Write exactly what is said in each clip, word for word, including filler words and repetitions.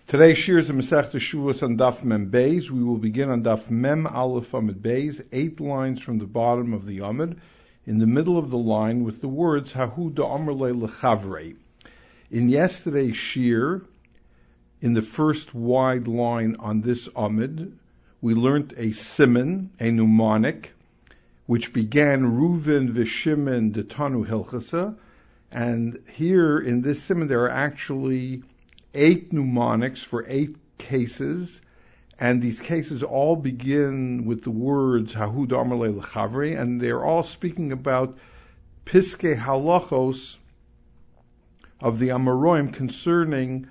Today's shir is the Masechta Shavuos on Daf Mem Beis. We will begin on Daf Mem Aleph Amud Beis, eight lines from the bottom of the Amud, in the middle of the line with the words Hahu da'amrle lechavrei. In yesterday's shir, in the first wide line on this Amud, we learnt a siman, a mnemonic, which began Reuven v'Shimon detanu hilchasa, and here in this siman there are actually eight mnemonics for eight cases, and these cases all begin with the words Hahu da'amrle lechavrei, and they're all speaking about piskei halachos of the Amoraim concerning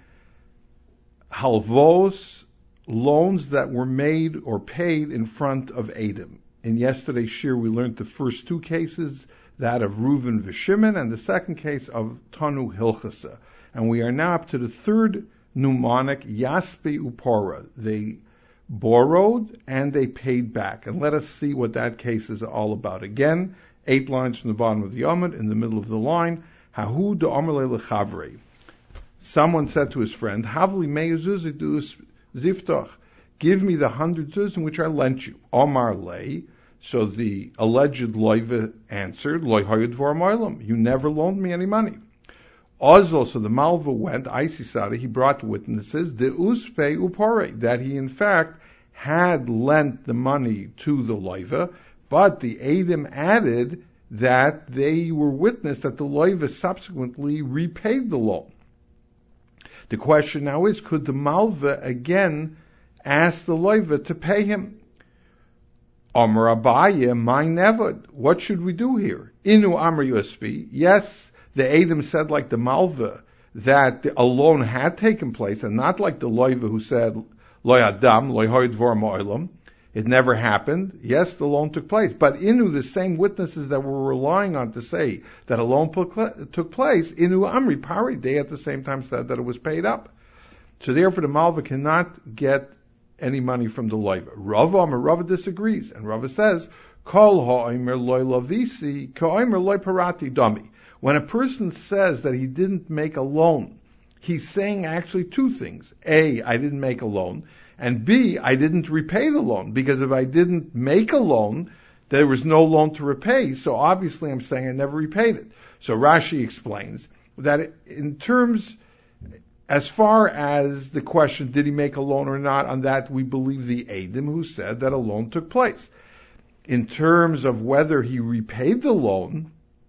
halvos, loans that were made or paid in front of Edom. In yesterday's shir, we learned the first two cases, that of Reuven v'Shimon, and the second case of Tanu Hilchasa. And we are now up to the third mnemonic, Yaspe Upora. They borrowed and they paid back. And let us see what that case is all about. Again, eight lines from the bottom of the Amud, in the middle of the line, Hahu da'amrle lechavrei. Someone said to his friend, Havli me'ezuz ziftach, give me the hundred zuz in which I lent you. Omar lei. So the alleged loiva answered, Loi hayud vor moilam, you never loaned me any money. Ozl, so the Malva went, Isisada, he brought witnesses, the uspe upore, that he in fact had lent the money to the loiva, but the Edom added that they were witness that the loiva subsequently repaid the loan. The question now is, could the Malva again ask the loiva to pay him? Amar Abaye, my nevod, what should we do here? Inu Amar Yuspi, yes, the Edom said like the Malva that a loan had taken place, and not like the loiva who said, Lo Adam, Lo Hoyd Vor Mo'ilam. It never happened. Yes, the loan took place. But Inu, the same witnesses that we're relying on to say that a loan took place, Inu Amri Pari, they at the same time said that it was paid up. So therefore the Malva cannot get any money from the loiva. Rava Amar, Rava disagrees, and Rava says, Kol ha'omer loy lavisi, ka'omer loy parati dami. When a person says that he didn't make a loan, he's saying actually two things. A, I didn't make a loan, and B, I didn't repay the loan, because if I didn't make a loan, there was no loan to repay, so obviously I'm saying I never repaid it. So Rashi explains that in terms, as far as the question, did he make a loan or not, on that we believe the Edom who said that a loan took place. In terms of whether he repaid the loan,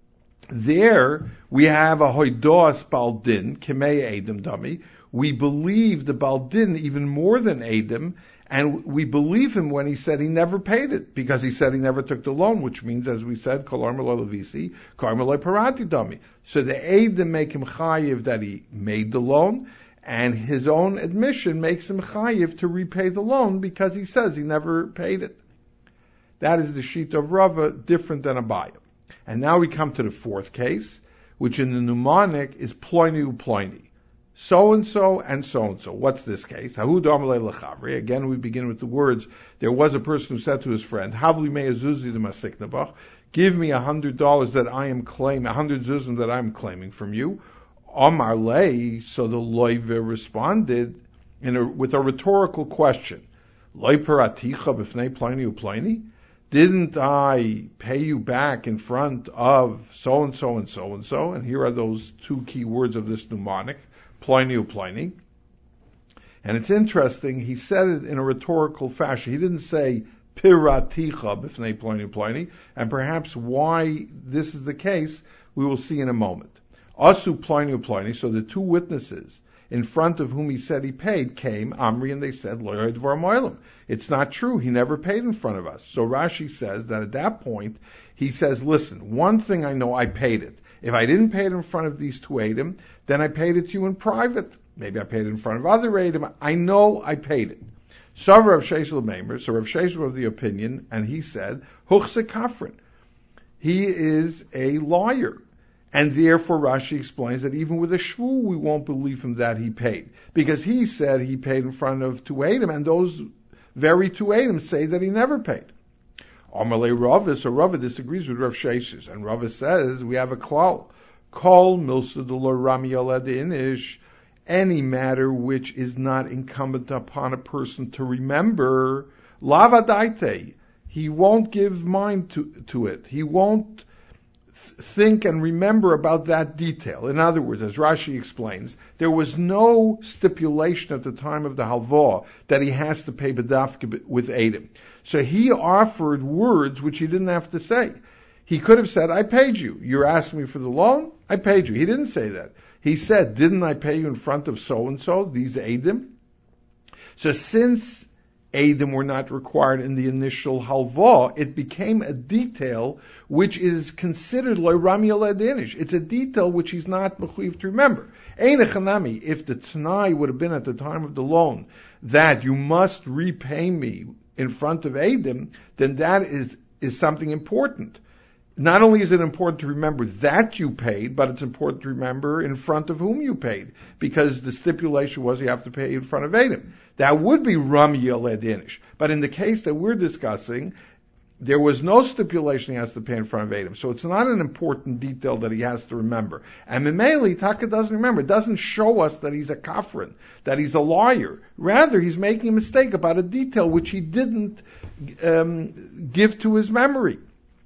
there we have a hoidos baldin, kemei Edom dami. We believe the baldin even more than Edom, and we believe him when he said he never paid it, because he said he never took the loan, which means, as we said, kol armer lo levisi, kol armer lo parati dami. So the Edom make him chayiv that he made the loan, and his own admission makes him chayiv to repay the loan because he says he never paid it. That is the sheet of Rava, different than Abaye. And now we come to the fourth case, which in the mnemonic is ploini uploini. So-and-so and so-and-so. What's this case? Hahu da'amrle lechavri. Again, we begin with the words, there was a person who said to his friend, Havli me'ezuzi de masiknabach, give me a hundred dollars that I am claiming, a hundred zuzim that I am claiming from you. Amar lei, so the loiva responded in a, with a rhetorical question. Loi paraticha b'fnei ploini uploini? Didn't I pay you back in front of so-and-so and so-and-so? And here are those two key words of this mnemonic, Pliny Pliny. And it's interesting, he said it in a rhetorical fashion. He didn't say, Piraticha b'fnei Pliny Pliny. And perhaps why this is the case, we will see in a moment. Asu Pliny Pliny, so the two witnesses in front of whom he said he paid came, Amri, and they said, Lo yod vor mo'ilam. It's not true. He never paid in front of us. So Rashi says that at that point, he says, listen, one thing I know, I paid it. If I didn't pay it in front of these two Edom, then I paid it to you in private. Maybe I paid it in front of other Edom. I know I paid it. So Rav Sheshel Meimer, so Rav Sheshel of the opinion, and he said, Huchse Kafrin. He is a liar. And therefore Rashi explains that even with a shvu, we won't believe him that he paid. Because he said he paid in front of two Edom, and those very two Edom say that he never paid. Amalei Rava, so Rava disagrees with Rav Sheshes, and Rava says we have a klal. Kol milsa de lo rami aled inish. any matter which is not incumbent upon a person to remember, lavadaite, he won't give mind to, to it. He won't th- think and remember about that detail. In other words, as Rashi explains, there was no stipulation at the time of the halvah that he has to pay bedafka with Edom. So he offered words which he didn't have to say. He could have said, I paid you. You're asking me for the loan? I paid you. He didn't say that. He said, didn't I pay you in front of so-and-so, these Edom? So since Edom were not required in the initial halvah, it became a detail which is considered loy rami aledinish. It's a detail which he's not mechuyev to remember. Einechanami, if the Tanai would have been at the time of the loan that you must repay me in front of Edom, then that is, is something important. Not only is it important to remember that you paid, but it's important to remember in front of whom you paid, because the stipulation was you have to pay in front of Edom. That would be Ram Yeledinish. But in the case that we're discussing, there was no stipulation he has to pay in front of Edom. So it's not an important detail that he has to remember. And Mimeli, Taka doesn't remember. It doesn't show us that he's a kafrin, that he's a liar. Rather, he's making a mistake about a detail which he didn't um, give to his memory.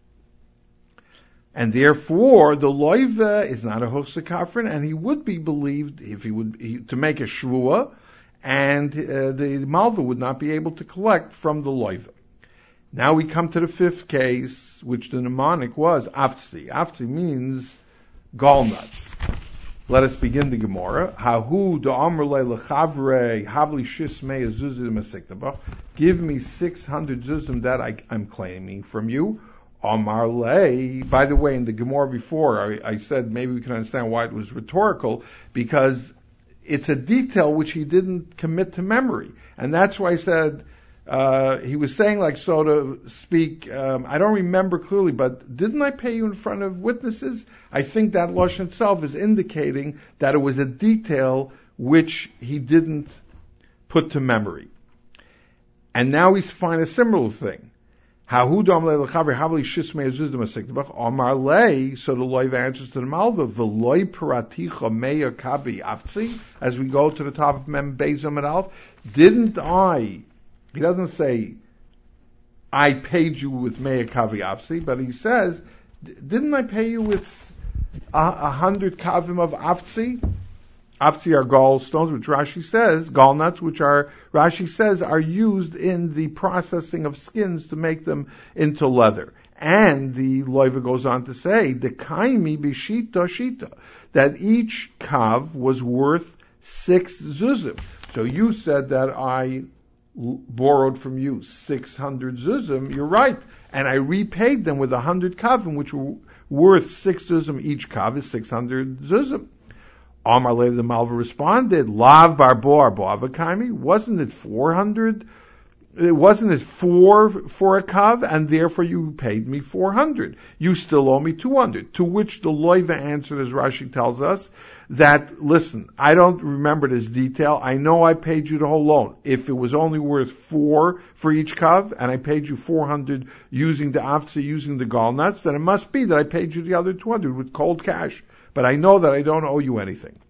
And therefore, the loiva is not a hochse kafrin, and he would be believed if he would he, to make a shvua, and uh, the malva would not be able to collect from the loiva. Now we come to the fifth case, which the mnemonic was aftzi. Aftzi means gallnuts. Let us begin the Gemara. Hahu da amrle lechavre havli shismei zuzim asiktabach. Give me six hundred zuzim that I, I'm claiming from you. Amarle. By the way, in the Gemara before, I, I said maybe we can understand why it was rhetorical, because it's a detail which he didn't commit to memory. And that's why I said, uh, he was saying like so to speak, um, I don't remember clearly, but didn't I pay you in front of witnesses? I think that lashon itself is indicating that it was a detail which he didn't put to memory. And now we find a similar thing. So the loiv answers to the malva, v'loi paraticha meya kabi afzi, as we go to the top of Mem Beis and Alf. Didn't I, he doesn't say, I paid you with meya kavi afzi, but he says, didn't I pay you with a, a hundred kavim of afzi? Afzi are gallstones, which Rashi says, gallnuts, which are, Rashi says, are used in the processing of skins to make them into leather. And the loiva goes on to say, the kaimi bishita shita, that each kav was worth six zuzim. So you said that I l- borrowed from you six hundred zuzim, you're right. And I repaid them with a hundred kavim, which were worth six zuzim. Each kav is six hundred zuzim. Amar Lev the Malva responded, Lav barbo arbo avakaimi, wasn't it four hundred? It wasn't it four for a kav, and therefore you paid me four hundred. You still owe me two hundred. To which the loiva answered, as Rashi tells us, that, listen, I don't remember this detail. I know I paid you the whole loan. If it was only worth four for each kav, and I paid you four hundred using the afza, using the gallnuts, then it must be that I paid you the other two hundred with cold cash. But I know that I don't owe you anything.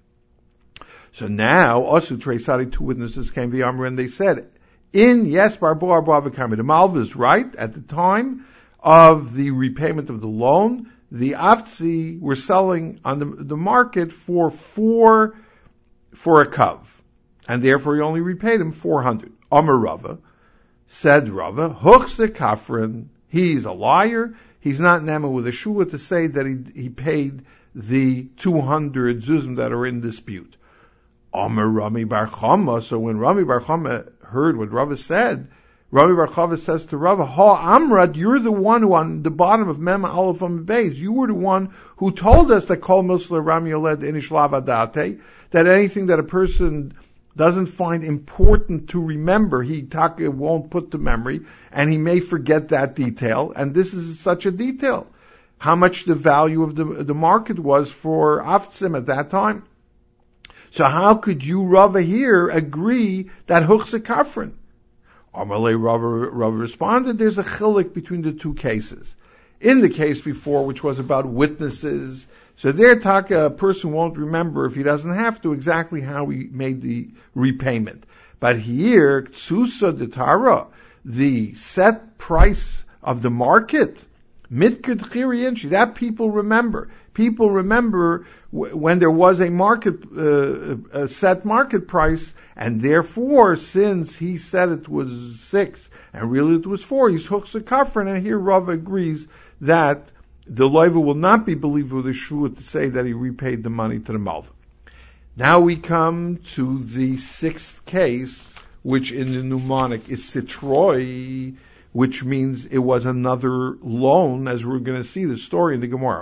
So now, also, Treisari, two witnesses came via Amr, and they said, in, yes, Barbo Arbo Avakami, the Malva is right. At the time of the repayment of the loan, the Aftzi were selling on the, the market for four, for a kav. And therefore he only repaid him four hundred. Amr Rava, said Rava, Huchse Kafrin, he's a liar. He's not Nema with a shua to say that he, he paid the two hundred zuzim that are in dispute. Amar Rami Bar Chama. So when Rami Bar Chama heard what Rava said, Rami Bar Chama says to Rava, Ha Amrad, you're the one who on the bottom of Mem Aleph Amud Beis, you were the one who told us that Kol Misla Rami Oled Inish Lavadate, that anything that a person doesn't find important to remember, he taka won't put to memory, and he may forget that detail, and this is such a detail. How much the value of the, the market was for Aftzim at that time. So how could you, Rava, here agree that Huchse Kafrin? Amalei Rava, Rava responded, there's a chilik between the two cases. In the case before, which was about witnesses, So there, Taka, a person won't remember, if he doesn't have to, exactly how he made the repayment. But here, Tsusa de Tara, the set price of the market, Mitkid Chiriyanshi, that people remember. People remember w- when there was a market, uh, a set market price, and therefore, since he said it was six, and really it was four, he's Huchsa Kafran, and here Rav agrees that the loiva will not be believed with a shvua to say that he repaid the money to the malva. Now we come to the sixth case, which in the mnemonic is sitroi, which means it was another loan, as we're going to see the story in the Gemara.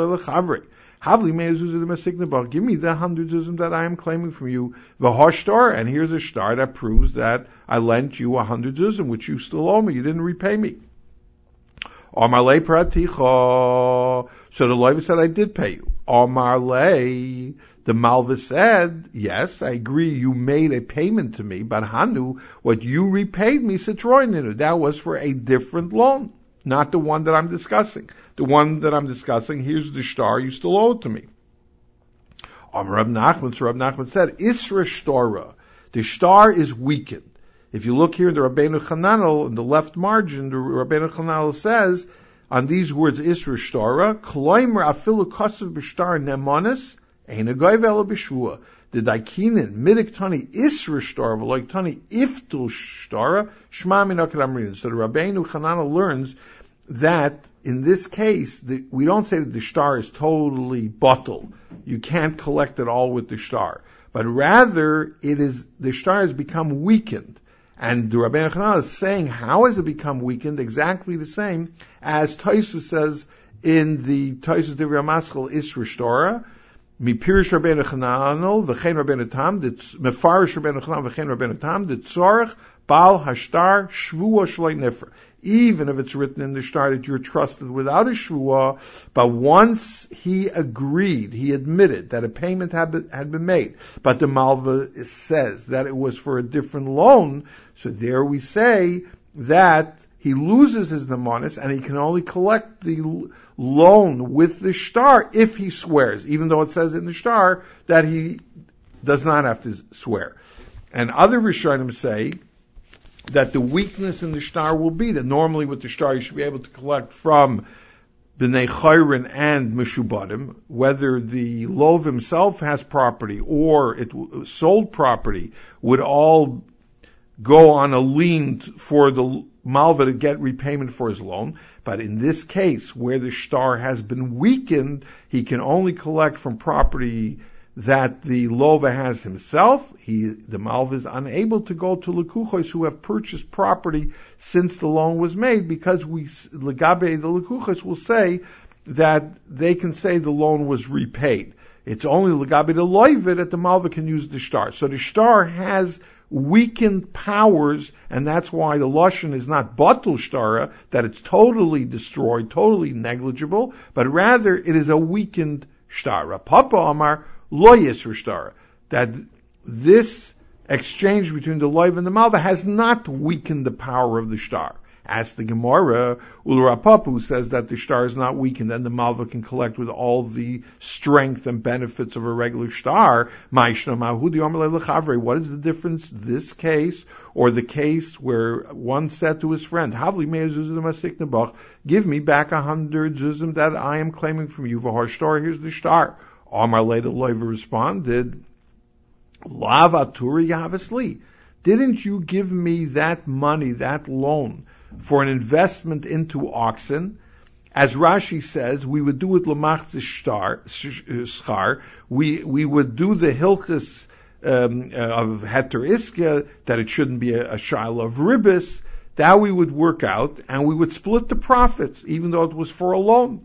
Give me the hundred zuzim that I am claiming from you, the hoshtar, and here's a star that proves that I lent you a hundred zuzim, which you still owe me. You didn't repay me. Omar le praticha. So the Levi said, I did pay you. Omar le, the Malva said, yes, I agree, you made a payment to me, but Hanu, what you repaid me, Citroininu, that was for a different loan, not the one that I'm discussing. The one that I'm discussing, here's the star, you still owe it to me. Omar Rab Nachman, so Rab Nachman said, Isra Shtora, the star is weakened. If you look here in the Rabbeinu Chananel, in the left margin, the Rabbeinu Chananel says, on these words, Isra Shtora, Kloimer afilu kosev b'shtar nemonis, ein agoyv ela b'shvua. The daikinin, midiktani Isra Shtora, v'loiktani iftul Shtora, shma min akadamrin. So the Rabbeinu Chananel learns that in this case, the, we don't say that the star is totally bottled. You can't collect it all with the star. But rather, it is, the star has become weakened. And the Rabbeinu Chananel is saying, how has it become weakened? Exactly the same as Tosfos says in the Tosfos Divrei Maschil Isra Shtora, Mipirish Rabbeinu Chananel, v'chein Rabbeinu Tam, Mefarish Rabbeinu Chananel, v'chein Rabbeinu Tam, the Tzorech, Baal Hashtar, Shvua Shloi Nifra. Even if it's written in the star that you're trusted without a shvua, but once he agreed, he admitted that a payment had been, had been made, but the Malva says that it was for a different loan, so there we say that he loses his nemonis and he can only collect the loan with the star if he swears, even though it says in the star that he does not have to swear. And other Rishonim say that the weakness in the shtar will be that normally with the shtar you should be able to collect from B'nai Chayrin and Meshubadim, whether the Lov himself has property or it sold property, would all go on a lien for the Malva to get repayment for his loan. But in this case, where the shtar has been weakened, he can only collect from property that the Lova has himself. He, the Malva is unable to go to Lekuchos who have purchased property since the loan was made, because we, Legabe, the Lekuchos will say that they can say the loan was repaid. It's only Legabe the Loiva that the Malva can use the shtar. So the shtar has weakened powers, and that's why the Lashon is not Batul Shtara, that it's totally destroyed, totally negligible, but rather it is a weakened Shtara. Papa Amar, Lo Yisra Shtara, that this exchange between the Loiv and the Malva has not weakened the power of the shtar. As the Gemara, Ulrapapu says that the shtar is not weakened and the Malva can collect with all the strength and benefits of a regular shtar. What is the difference, this case or the case where one said to his friend, give me back a hundred zuzim that I am claiming from you. Here's the shtar. Amar later Loiva responded, Lavaturi Yavasli, didn't you give me that money, that loan, for an investment into oxen? As Rashi says, we would do it l'machz schar. We we would do the hilchus um, of heter iska, that it shouldn't be a, a shiloh of ribis. That we would work out, and we would split the profits, even though it was for a loan.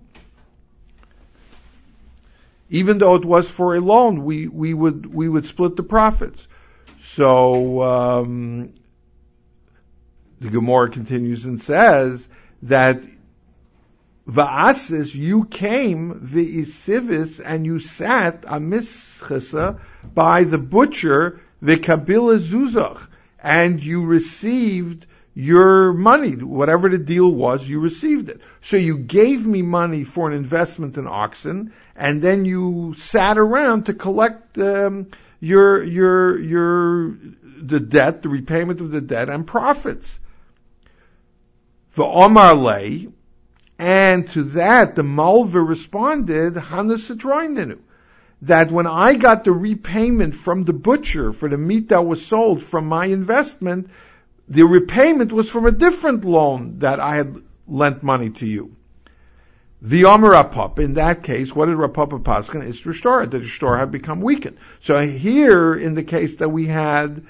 Even though it was for a loan, we, we would we would split the profits. So um, the Gemara continues and says that Va'asis, you came v'isivis, and you sat amischasa by the butcher v'kabila zuzach, and you received your money. Whatever the deal was, you received it. So you gave me money for an investment in oxen, and then you sat around to collect um, your your your the debt, the repayment of the debt, and profits. The Omar lay, and to that the Malva responded, Hana Sitroinenu, that when I got the repayment from the butcher for the meat that was sold from my investment, the repayment was from a different loan that I had lent money to you. The Omer Rapapa, in that case, what did Rapapa Paskin? Is restored, that the store had become weakened. So here, in the case that we had,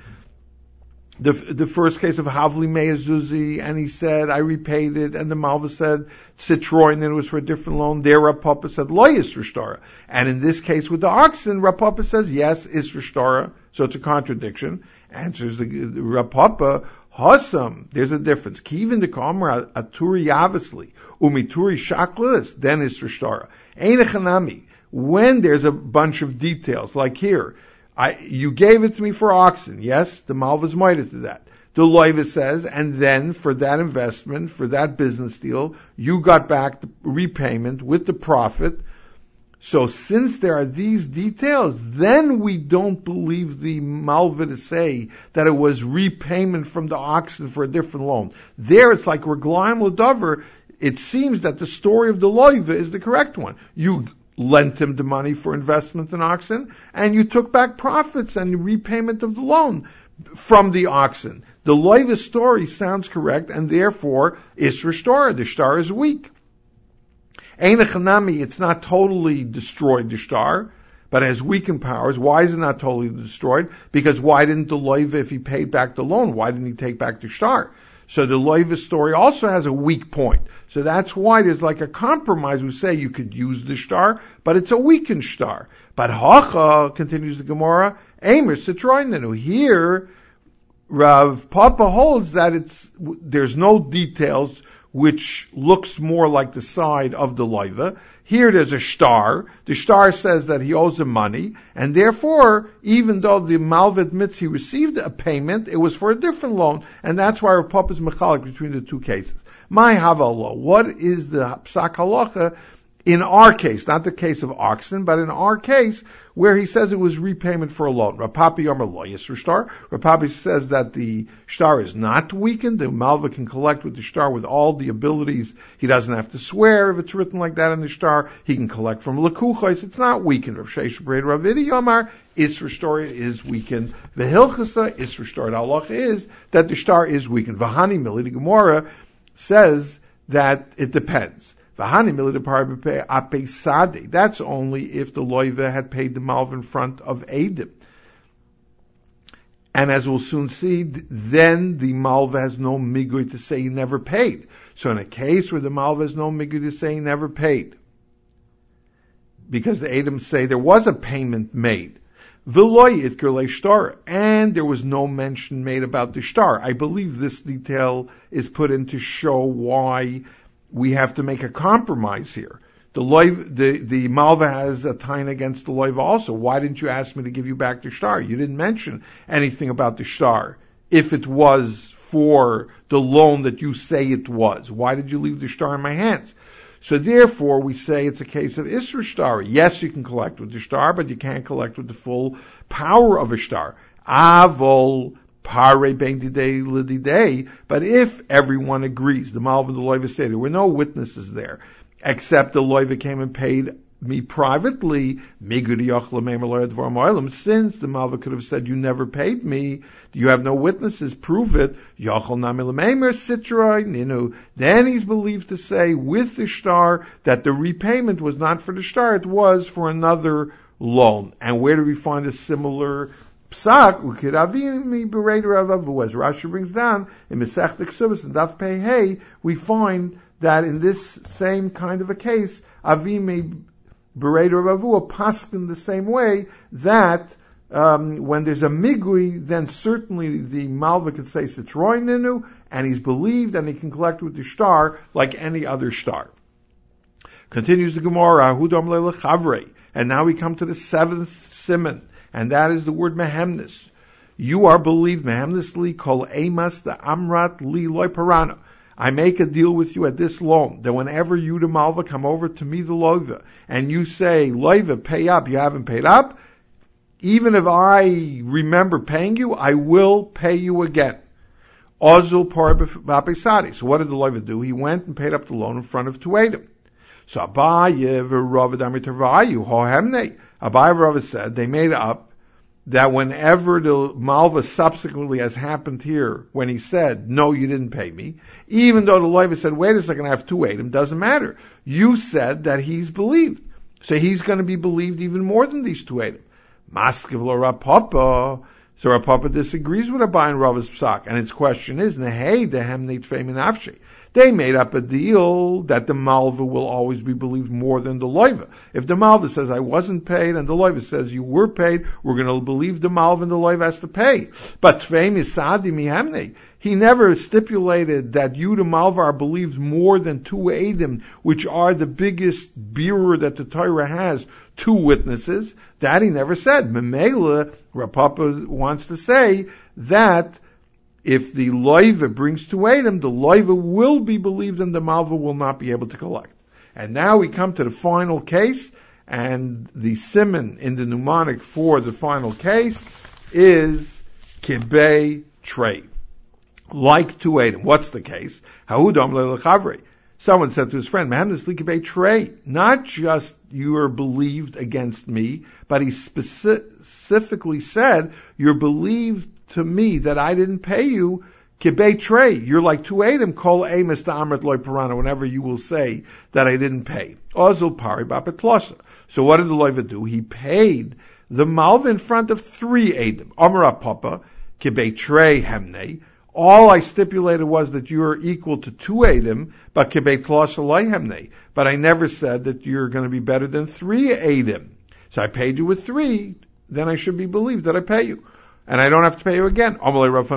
the the first case of Havli Meazuzi, and he said, I repaid it, and the Malva said, Citroin, and it was for a different loan. There, Rapapa said, Loyis Restara. And in this case with the oxen, Rapapa says, yes, is Restara. So it's a contradiction. Answers the, the Rapapa, Hossam, there's a difference. Kivin the Kamra Aturi Yavasli, Umituri Shaklis, then is Restara. Einechanami, when there's a bunch of details, like here, I, you gave it to me for oxen. Yes, the Malva's mighty to that. The Loiva says, and then for that investment, for that business deal, you got back the repayment with the profit. So since there are these details, then we don't believe the Malva to say that it was repayment from the oxen for a different loan. There it's like Reglaim Ladover. It seems that the story of the Loiva is the correct one. You lent him the money for investment in oxen, and you took back profits and repayment of the loan from the oxen. The Loiva story sounds correct, and therefore is restored. The star is weak. Einechanami, it's not totally destroyed, the star, but it has weakened powers. Why is it not totally destroyed? Because why didn't the Loiva, if he paid back the loan, why didn't he take back the star? So the Loiva story also has a weak point. So that's why there's like a compromise. We say you could use the star, but it's a weakened star. But Hacha, continues the Gemara, Eimer Citroinenu. Here, Rav Papa holds that it's, there's no details which looks more like the side of the Loiva. Here there's a star. The star says that he owes him money, and therefore, even though the Malva admits he received a payment, it was for a different loan, and that's why Rav Papa is mechalik between the two cases. My Havalo, what is the Psak Halacha in our case, not the case of oxen, but in our case, where he says it was repayment for a loan. Rapapi Yomer Loyis Rishtar. Rapapi says that the star is not weakened. The Malva can collect with the star with all the abilities. He doesn't have to swear if it's written like that in the star. He can collect from Lekuchos. It's not weakened. Rav Sheish Brei Ravidi Yomar, is restored, is weakened. Vehilchasa is restored. Allah is that the star is weakened. Vahani Mili, the Gemara says that it depends. That's only if the Loiva had paid the Malva in front of Eidim. And as we'll soon see, then the Malva has no migui to say he never paid. So in a case where the Malva has no migui to say he never paid, because the Eidim say there was a payment made, and there was no mention made about the star. I believe this detail is put in to show why we have to make a compromise here. The loiv, the, the Malva has a tain against the loiva also. Why didn't you ask me to give you back the star? You didn't mention anything about the star. If it was for the loan that you say it was, why did you leave the star in my hands? So therefore, we say it's a case of Isra star. Yes, you can collect with the star, but you can't collect with the full power of a star. Avol Pare ben didei lididei, but if everyone agrees, the Malva and the Loiva say there were no witnesses there, except the Loiva came and paid me privately, since the Malva could have said, you never paid me, you have no witnesses, prove it, then he's believed to say with the star that the repayment was not for the star, it was for another loan. And where do we find a similar Psak, ukiravimi bereder avavu, as Rashi brings down in Masech Ksubas and Daf Pei Hey, we find that in this same kind of a case, avimi bereder avavu, a paskin the same way that um, when there's a migui, then certainly the Malva could say Citroin Ninu, and he's believed, and he can collect with the star like any other star. Continues the Gemara, Hudam Leila Chavre, and now we come to the seventh simon. And that is the word mehemnis. You are believed, Mehamnesli kol emas the amrat li loy parana. I make a deal with you at this loan, that whenever you, the malva, come over to me, the loiva, and you say, loiva, pay up, you haven't paid up, even if I remember paying you, I will pay you again. Ozul par b'apesadi. So what did the loiva do? He went and paid up the loan in front of Tuedim. So Abaye v'Rava d'Amitarvayu hohemne. Abaye v'Rava said they made up that whenever the malva subsequently, as happened here, when he said, no, you didn't pay me, even though the loiva said, wait a second, I have two Eidim, doesn't matter. You said that he's believed. So he's going to be believed even more than these two Eidim. Maskiv lo Rapapa. So Rapapa disagrees with Abaye and Rava's psak. And its question is, Nehei dehem nitfei minafshe. They made up a deal that the malva will always be believed more than the loiva. If the malva says, I wasn't paid, and the loiva says, you were paid, we're going to believe the malva and the loiva has to pay. But tvei misadi mihemne. He never stipulated that you, the malva, are believed more than two Eidim, which are the biggest bearer that the Torah has, two witnesses. That he never said. Memela, Rapapa wants to say that if the loiva brings two Eidim, the loiva will be believed and the malva will not be able to collect. And now we come to the final case, and the siman in the mnemonic for the final case is kibei trei. Like two Eidim. What's the case? Ha'udam le'lechavri. Someone said to his friend, Mehamnesli kibei trei. Not just you are believed against me, but he specifically said, you're believed to me that I didn't pay you, kibei trei. You're like two Eidim, kol emes da amrit loy parana, whenever you will say that I didn't pay. Ozul pari bapetlosa. So what did the loiva do? He paid the malva in front of three Eidim. Amar Papa, kibei trei hemne. All I stipulated was that you are equal to two Eidim, but kibei tlosa loy hemne. But I never said that you're going to be better than three Eidim. So I paid you with three, then I should be believed that I pay you. And I don't have to pay you again. Amalei Rav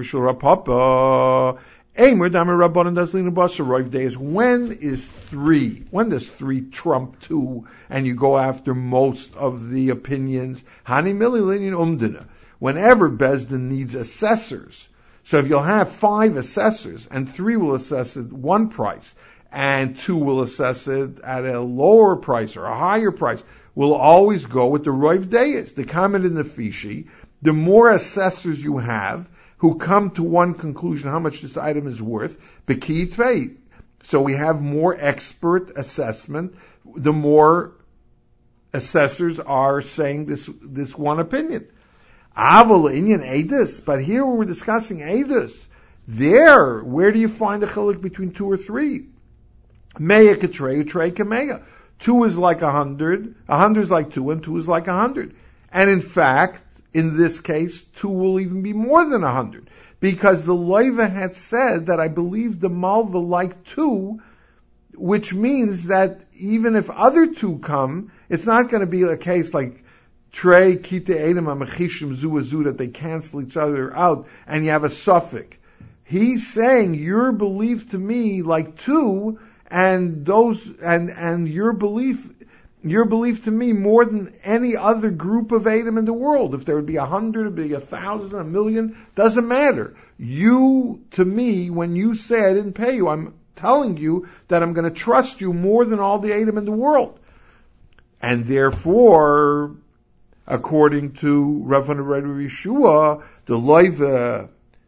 Papa. Eimer Damer Rabbanan Dazlina Basa Roiv Days. When is three? When does three trump two and you go after most of the opinions? Hani Mililin Umdina. Whenever Bezdin needs assessors. So if you'll have five assessors and three will assess it one price and two will assess it at a lower price or a higher price, we'll always go with the Roiv Days. The comment in the Fishi, the more assessors you have who come to one conclusion how much this item is worth, b'ki tvei. So we have more expert assessment, the more assessors are saying this this one opinion. Aval inyan edus, but here we're discussing edus. There, where do you find a chiluk between two or three? Meya katrei, trei kameya. Two is like a hundred, a hundred is like two, and two is like a hundred. And in fact, in this case, two will even be more than a hundred. Because the loiva had said that I believe the malva like two, which means that even if other two come, it's not going to be a case like trei, kite edem, amachishim, zu, zu, that they cancel each other out, and you have a suffix. He's saying your belief to me like two, and those, and, and your belief, your belief to me more than any other group of Edom in the world. If there would be a hundred, it'd be a thousand, a million, doesn't matter. You, to me, when you say I didn't pay you, I'm telling you that I'm going to trust you more than all the Edom in the world. And therefore, according to Rav Yeshua, the loiva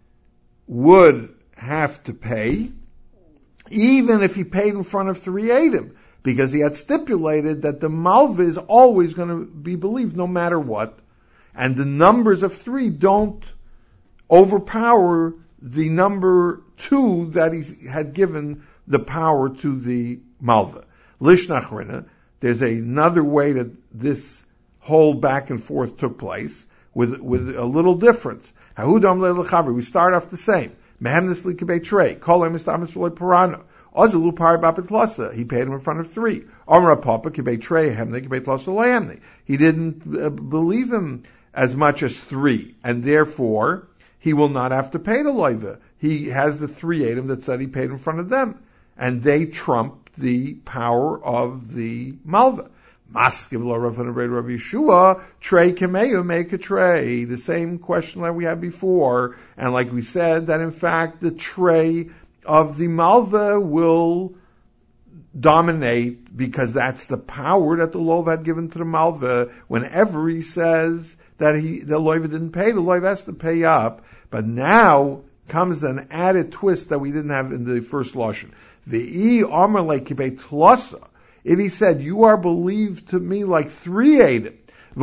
would have to pay, even if he paid in front of three Edom, because he had stipulated that the malva is always going to be believed no matter what, and the numbers of three don't overpower the number two that he had given the power to the malva. Lishnachrina, there's another way that this whole back and forth took place with with a little difference. We start off the same. Mehamnesli kibei trei, kol emistamis v'loy parana. Ozulu pari bapetlosa. He paid him in front of three. Amra papa kibei trei hemne kibei tlosa lehemne. He didn't uh, believe him as much as three, and therefore he will not have to pay the loiva. He has the three Edom that said he paid in front of them, and they trump the power of the malva. Maskiv la Rav Rav Yeshua, Trey Kameyu, make a tray. The same question that we had before. And like we said, that in fact the tray of the Malva will dominate because that's the power that the Lov had given to the Malva. Whenever he says that he the Lov didn't pay, the Lov has to pay up. But now comes an added twist that we didn't have in the first Lashon. V'i Amar like Kibei Tlasa. If he said, you are believed to me like three Eidim,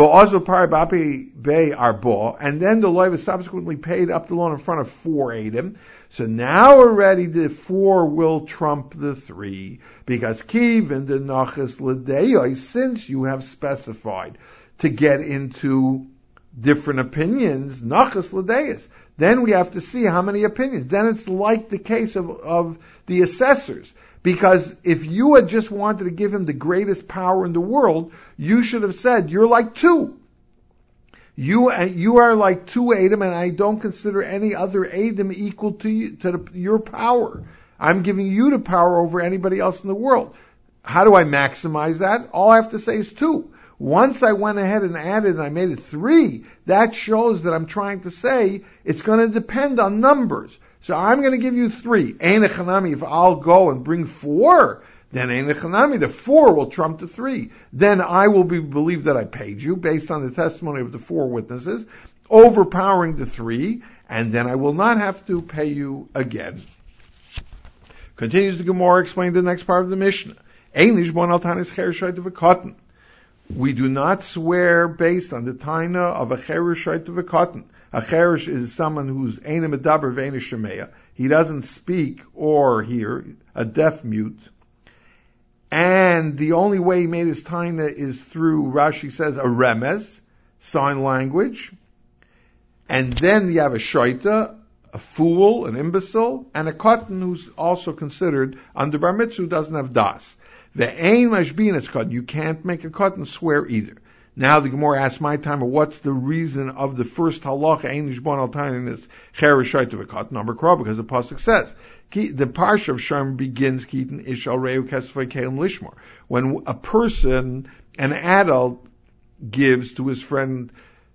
and then the Lov is subsequently paid up the loan in front of four Eidim, so now already the four will trump the three, because Kivin the Nachas L'Deoi, since you have specified to get into different opinions, Nachas L'Deis, then we have to see how many opinions. Then it's like the case of, of the assessors. Because if you had just wanted to give him the greatest power in the world, you should have said, you're like two. You, you are like two Eidim, and I don't consider any other Eidim equal to you, to the, your power. I'm giving you the power over anybody else in the world. How do I maximize that? All I have to say is two. Once I went ahead and added and I made it three, that shows that I'm trying to say it's going to depend on numbers. So I'm going to give you three. Ein echanami, if I'll go and bring four, then ein echanami, the four will trump the three. Then I will be believed that I paid you based on the testimony of the four witnesses, overpowering the three, and then I will not have to pay you again. Continues the Gemara, explain the next part of the Mishnah. Ein lishbon al tanis cheresh of a cotton. We do not swear based on the taina of a cheresh of a cotton. A cherish is someone who's ein medaber ve'ein shemeya. He doesn't speak or hear, a deaf mute. And the only way he made his taina is through, Rashi says, a remez, sign language. And then you have a shaita, a fool, an imbecile, and a cotton who's also considered under bar mitzvah, who doesn't have das. Ve'ein mashbin it's cotton. You can't make a cotton swear either. Now the Gemara asks my time, what's the reason of the first halacha, ein lishbon al tanis cheresh of a cotton, number crop, because the pasuk says, the parsha of Shem begins, Kitin ish al reu kesefay kelim lishmor. When a person, an adult, gives to his friend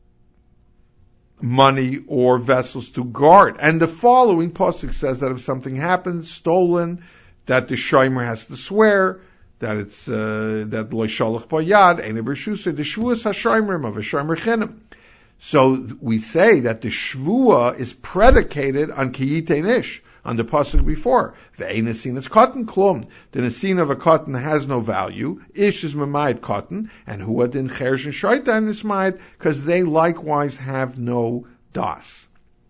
money or vessels to guard. And the following pasuk says that if something happens, stolen, that the shomer has to swear, that it's uh, that lo shalach bayad ein bershusa the shvuas hashomerim of a shomer chenim. So we say that the shvua is predicated on kiyitei nish, on the pasuk before. Ve'ein nesin is cotton klum. The nesin of a cotton has no value. Ish is memayit cotton, and huad in cheresh and shaitan is mayit, because they likewise have no das.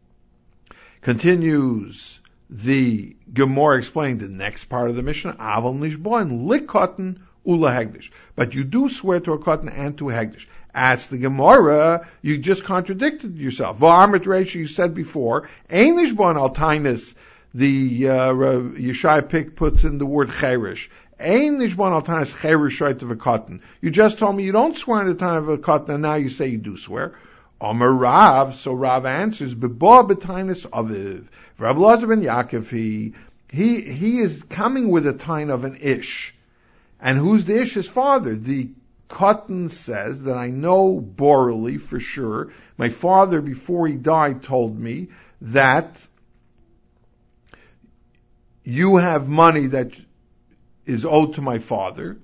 Continues the Gemara explaining the next part of the Mishnah, Aval nishboin lik cotton ula hegdish. But you do swear to a cotton and to a hegdish. As the Gemara, you just contradicted yourself. V'amrit Reisha, you said before, ein nishboin al tainis, the uh, Yeshai Pick puts in the word cheresh. Ein nishboin al tainis cheresh shait of a cotton. You just told me you don't swear in the time of a cotton, and now you say you do swear. Omer Rav, so Rav answers, Beba b'tainis aviv. Rabbi Elazar ben Yaakov, he, he, he is coming with a tain of an ish. And who's the ish? His father. The cotton says that I know borally for sure. My father, before he died, told me that you have money that is owed to my father,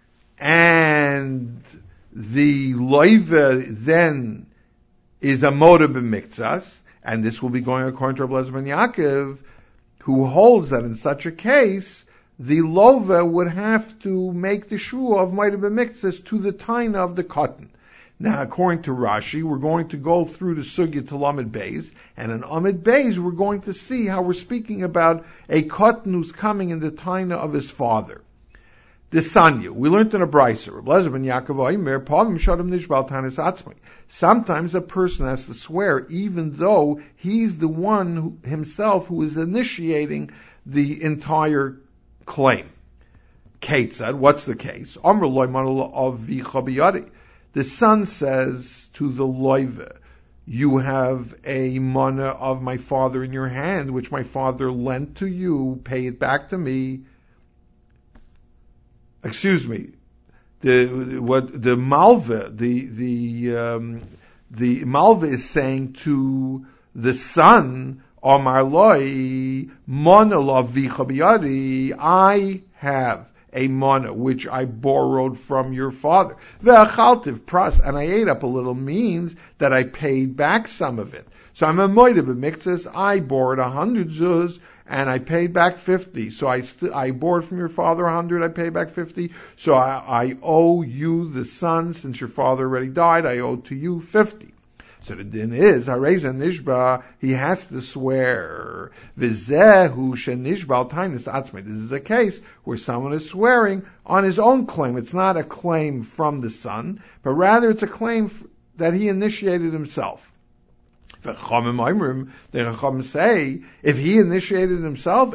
and the loiva then is a moda b'miktsas, and this will be going according to Rabbi Elazar ben Yaakov, who holds that in such a case, the lova would have to make the shua of moda b'miktsas to the taina of the cotton. Now, according to Rashi, we're going to go through the sugya to Lamed Beis, and in Amid Beis, we're going to see how we're speaking about a cotton who's coming in the taina of his father. The Sanya, we learned in a brayso, Rabbi Elazar ben Yaakov Omer, Pavim Shadam Nishbal Tanis Atzmai. Sometimes a person has to swear even though he's the one who, himself who is initiating the entire claim. Kate said, what's the case? Amr loy manul avi chabiyadi. The son says to the loiva, you have a mana of my father in your hand, which my father lent to you, pay it back to me. Excuse me. the what the malva, the the um, the malva is saying to the son, Omar loi mana lavicha biyadi, I have a mana which I borrowed from your father. Ve'achaltiv pras, and I ate up a little means that I paid back some of it. So I'm a moida b'miktzas, I borrowed a hundred zuz, and I paid back fifty. So I st- I borrowed from your father a hundred, I paid back fifty. So I, I owe you, the son, since your father already died, I owe to you fifty. So the din is, Hareza Nishba, he has to swear. Vizehu shenishba tainis atzmei. This is a case where someone is swearing on his own claim. It's not a claim from the son, but rather it's a claim that he initiated himself. The Chachamim say, if he initiated himself,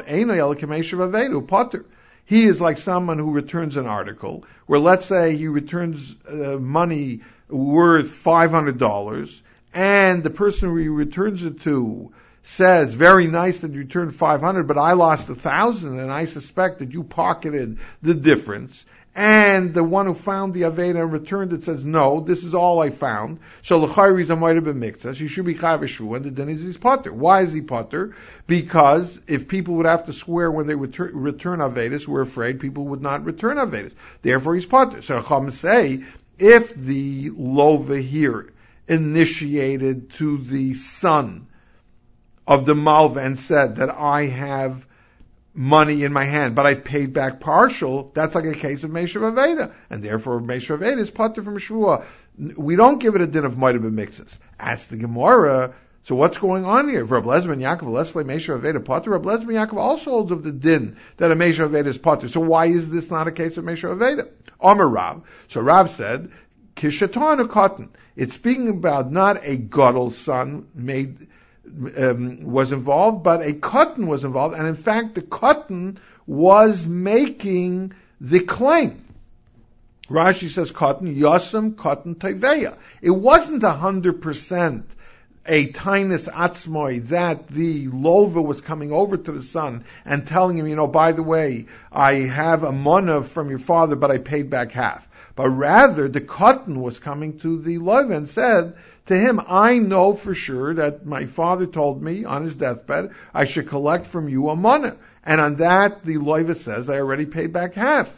he is like someone who returns an article, where let's say he returns uh, money worth five hundred dollars, and the person who he returns it to says, very nice that you returned five hundred, but I lost a thousand, and I suspect that you pocketed the difference. And the one who found the Aveda and returned it says, no, this is all I found. So l'chayri might have been mixed. He should be chayav shvu, and then he's potter. Why is he potter? Because if people would have to swear when they return, return Avedas, we're afraid people would not return Avedas. Therefore he's potter. So Chacham say, if the lova here initiated to the son of the malva and said that I have money in my hand, but I paid back partial, that's like a case of Meshav Aveda, and therefore Meshav Aveda is potter from Shvua. We don't give it a din of Moed B'Miktzas. Ask the Gemara, so what's going on here? Reb Lezer ben Yaakov, Leslie Meshav Aveda potter. Reb Lezer ben Yaakov also holds of the din that a Meshav Aveda is potter. So why is this not a case of Meshav Aveda? Omer Rav. So Rav said, Kishaton a cotton. It's speaking about not a Gadol son made Um, was involved, but a cotton was involved, and in fact the cotton was making the claim. Rashi says cotton, yosem cotton teveya. It wasn't a hundred percent a tainus atzmoi that the lova was coming over to the son and telling him, you know, by the way, I have a mana from your father, but I paid back half. But rather the cotton was coming to the lova and said to him, I know for sure that my father told me on his deathbed, I should collect from you a mana. And on that, the loiva says, I already paid back half.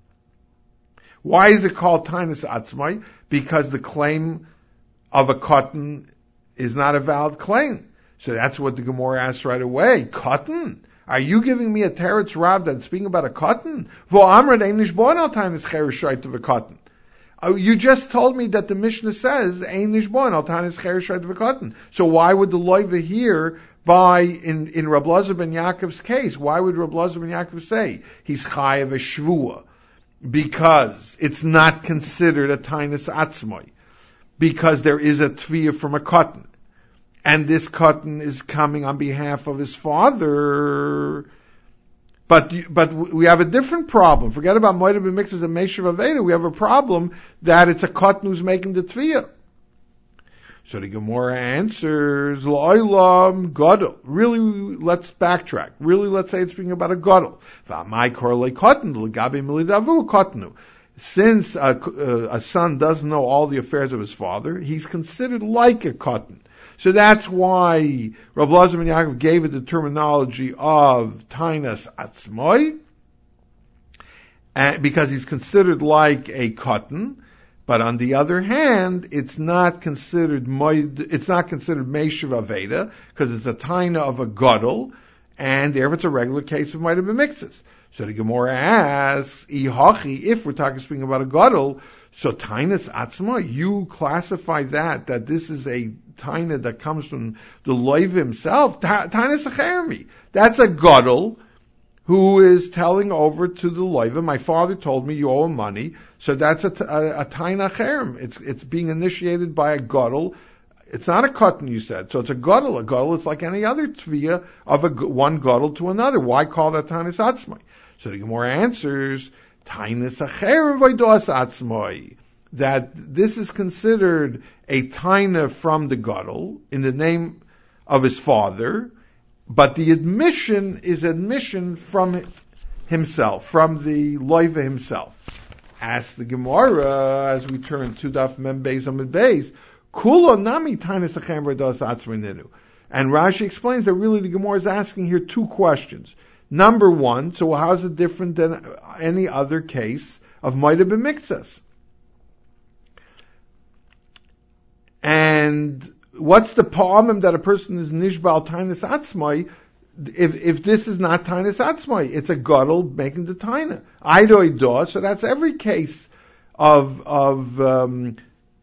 Why is it called tainus atzmai? Because the claim of a cotton is not a valid claim. So that's what the Gemara asks right away. Cotton? Are you giving me a teretz Rav that's speaking about a cotton? Vo amrad einish born al tainus cheresh of a cotton. Oh, you just told me that the Mishnah says ein nishbon al tanis cheresh v'katan. So why would the loiva here by in in Reb Lezer ben Yaakov's case? Why would Reb Lezer ben Yaakov say he's chayav a shvua? Because it's not considered a tainus atzmai, because there is a tviyah from a cotton, and this cotton is coming on behalf of his father. But but we have a different problem. Forget about Moed B'Miktzas and Meshav Aveda. We have a problem that it's a cotton who's making the tviyah. So the Gemara answers, L'olam gadol. Really, let's backtrack. Really, let's say it's speaking about a gadol. V'amai korlei cotton l'gabi milidavu cotonu. Since a, a, a son doesn't know all the affairs of his father, he's considered like a cotton. So that's why Rav Lezer ben Yaakov gave it the terminology of tainus atzmoi, because he's considered like a cotton. But on the other hand, it's not considered it's not considered Meshav Aveda, because it's a taina of a gadol, and therefore it's a regular case of Moed B'Miktzas. So the Gemara asks, Ihachi, if we're talking speaking about a gadol, so tainus atzma, you classify that, that this is a taina that comes from the loiv himself, tainus achermi. That's a gadol who is telling over to the loiva, my father told me you owe him money, so that's a, a, a taina acherm. It's, it's being initiated by a gadol. It's not a cotton, you said. So it's a gadol. A gadol is like any other tviyah of a, one gadol to another. Why call that tainus atzmai? So the Gemara answers, tainus acherm v'dos atzmai. That this is considered a taina from the gadol in the name of his father, but the admission is admission from himself, from the loiva himself. Ask the Gemara as we turn to Daf Mem Beis Amud Beis. Kulo nami tainis achem radas atzmei ninu. And Rashi explains that really the Gemara is asking here two questions. Number one, so how is it different than any other case of Maida b'miktzas? And what's the pa'amim that a person is nishbal tainis atzmai if if this is not tainis atzmai? It's a gadol making the taina. Aidoi da, so that's every case of of um,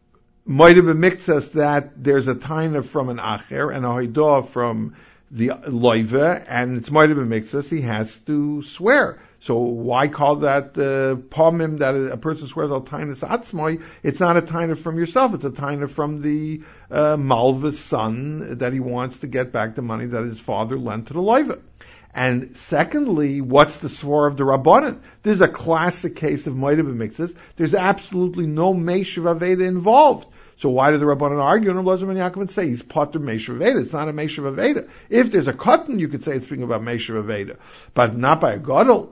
Maida b'miktzas that there's a taina from an acher and a hoidah from the loiva, and it's Maida b'miktzas, he has to swear. So why call that the uh, pamim that a person swears al tainis atzmai? It's not a taina from yourself, it's a taina from the uh, malva's son that he wants to get back the money that his father lent to the loiva. And secondly, what's the swar of the Rabbanan? This is a classic case of Maida b'miktzas. There's absolutely no Meishav Aveda involved. So why did the Rabbanan argue? And Elazar ben Yaakov say he's potter Meishav Aveda. It's not a Meishav Aveda. If there's a cotton, you could say it's speaking about Meishav Aveda, but not by a gadol.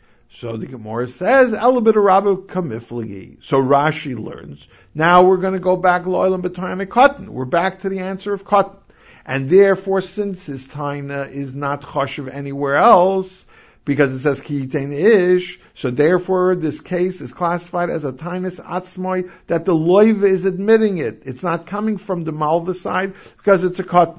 So the Gemara says, Elabit Rabba kamiflagi. So Rashi learns. Now we're going to go back loylam b'tayna cotton. We're back to the answer of cotton. And therefore, since his taina is not chashuv anywhere else, because it says ki yitain ish, so therefore this case is classified as a tainis atzmai, that the loiva is admitting it. It's not coming from the malva side, because it's a cotton.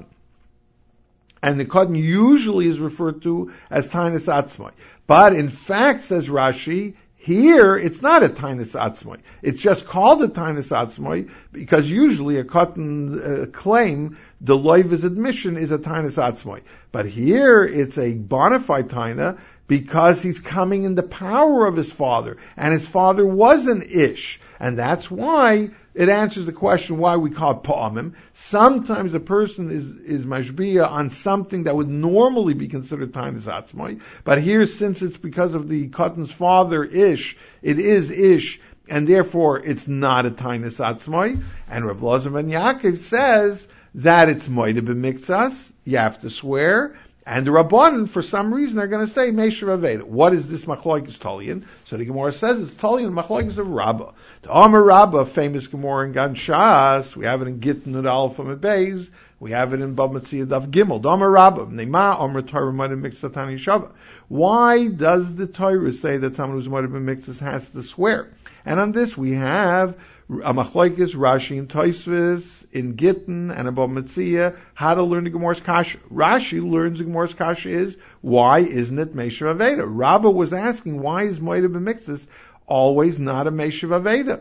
And the cotton usually is referred to as tainis atzmai. But in fact, says Rashi, here it's not a tainis atzmai. It's just called a tainis atzmai because usually a cotton uh, claim, the loiva's admission is a tainis atzmai. But here it's a bona fide taina because he's coming in the power of his father, and his father was an ish, and that's why it answers the question why we call it pa'amim. Sometimes a person is, is mashbiya on something that would normally be considered tainis atzmai, but here, since it's because of the cotton's father, ish, it is ish, and therefore it's not a tainis atzmai. And Rav Elazar ben Yaakov says that it's Maida b'miktzas, you have to swear, and the Rabbanan, for some reason, are going to say Meishav Aveda. What is this Machlokes Talion? So the Gemara says it's Talion, Machlokes of Rabbah. The Amar Rabbah, famous Gemara in Gan Shas, we have it in Gittin Nud Aleph Amud Beis, we have it in Bab Metzia Daf Gimel. The Amar Rabbah, Neima Amar Torah Maida B'miktzas Tani Shava. Why does the Torah say that someone who's Maida B'miktzas has to swear? And on this we have a Machlokes, Rashi and Tosfos in Gittin and above Metzia, how to learn the Gemara's Kasha. Rashi learns the Gemara's Kasha is, why isn't it Meishav Aveda? Rabbah was asking, why is Maida b'miktzas always not a Meishav Aveda?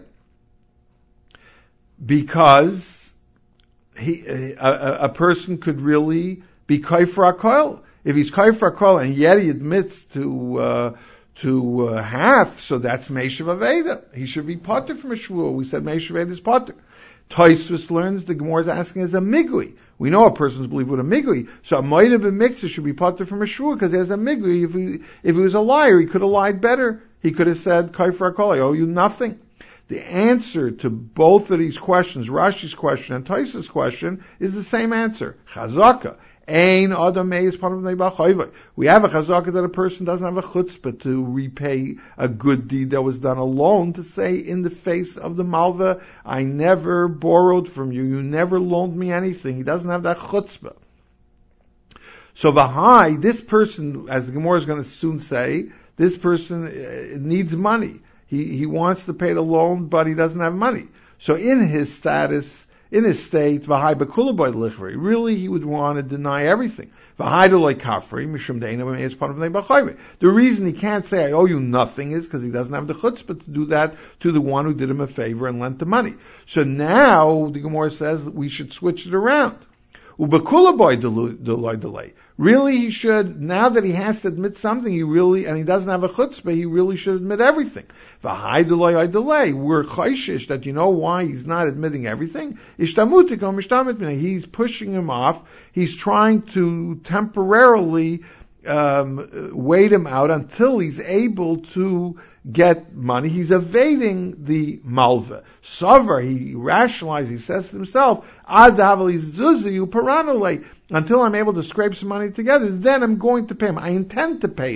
Because he, a, a person could really be Kaifer HaKol. If he's Kaifer HaKol and yet he admits to, uh, to uh, half, so that's Meishav Aveda. He should be potter from a shvuah. We said Meishav Aveda is potter. Tosfos learns the Gemara is asking as a migui. We know a person's believed with a migui, so a Maida b'miktzas should be potter from a shvuah because he has a migui. If he if he was a liar, he could have lied better. He could have said Kaifer HaKol, I owe you nothing. The answer to both of these questions, Rashi's question and Tosfos' question, is the same answer. Chazaka. Ein adam meis panam b'nei. We have a chazaka that a person doesn't have a chutzpah to repay a good deed that was done alone, to say in the face of the malva, I never borrowed from you, you never loaned me anything. He doesn't have that chutzpah. So v'hai, this person, as the Gemara is going to soon say, this person needs money. He he wants to pay the loan, but he doesn't have money. So in his status, in his state, v'hai b'kulaboy lichveri, really he would want to deny everything. V'hai d'loi kafri, mishum de'ena b'meis panam b'nei b'chayve. The reason he can't say I owe you nothing is because he doesn't have the chutzpah to do that to the one who did him a favor and lent the money. So now the Gemara says that we should switch it around. Ubekulaboy d'loi delay. Really, he should, now that he has to admit something, he really, and he doesn't have a chutzpah, he really should admit everything. V'hai delay, I delay. We're chayshish that you know why he's not admitting everything. Ishtamutiko mishtamit. He's pushing him off. He's trying to temporarily um, wait him out until he's able to get money. He's evading the malva. Savar, he rationalizes, he says to himself, Adavali zuzi uparanole. Until I'm able to scrape some money together, then I'm going to pay him. I intend to pay him.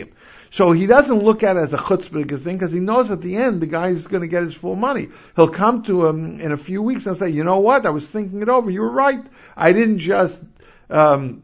So he doesn't look at it as a chutzpah thing because he knows at the end the guy's going to get his full money. He'll come to him in a few weeks and say, you know what, I was thinking it over. You were right. I didn't just, um,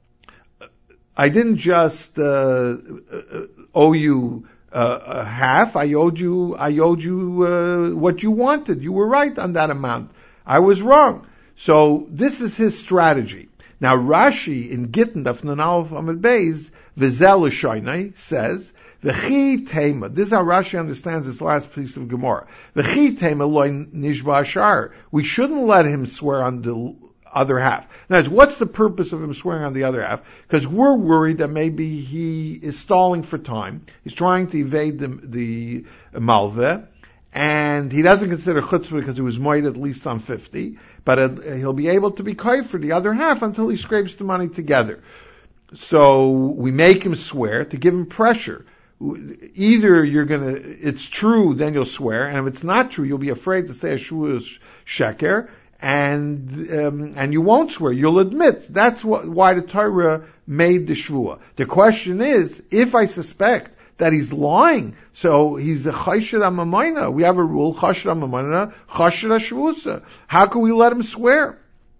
I didn't just uh, owe you uh, a half. I owed you, I owed you uh, what you wanted. You were right on that amount. I was wrong. So this is his strategy. Now Rashi in Gittin Daf Nun Aleph Amud Beis V'zel L'shoinai says V'chi Tema. This is how Rashi understands this last piece of Gemara. V'chi Tema loy nishba ashar. We shouldn't let him swear on the other half. Now, what's the purpose of him swearing on the other half? Because we're worried that maybe he is stalling for time. He's trying to evade the, the malveh, and he doesn't consider chutzpah because he was moed at least on fifty, but uh, he'll be able to be kai for the other half until he scrapes the money together. So we make him swear to give him pressure. Either you're gonna, it's true, then you'll swear, and if it's not true, you'll be afraid to say a shvuah sheker, and um, and you won't swear. You'll admit. That's what, why the Torah made the shvuah. The question is, if I suspect that he's lying, so he's a chashir amamayna. We have a rule, chashir amamayna, chashir shvusa. How can we let him swear?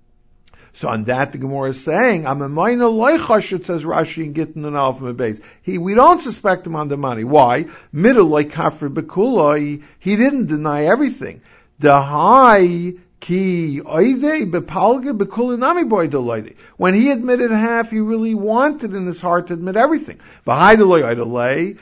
So on that, the Gemara is saying, amamayna loy chashir, says Rashi in Gittin and Aleph Amud Beis. He, we don't suspect him on the money. Why? Middle loy kafir bekuloi. He didn't deny everything. The high Ki oide bepalge bekulinami boy deloide. When he admitted half, he really wanted in his heart to admit everything. V'haideloy oidelei.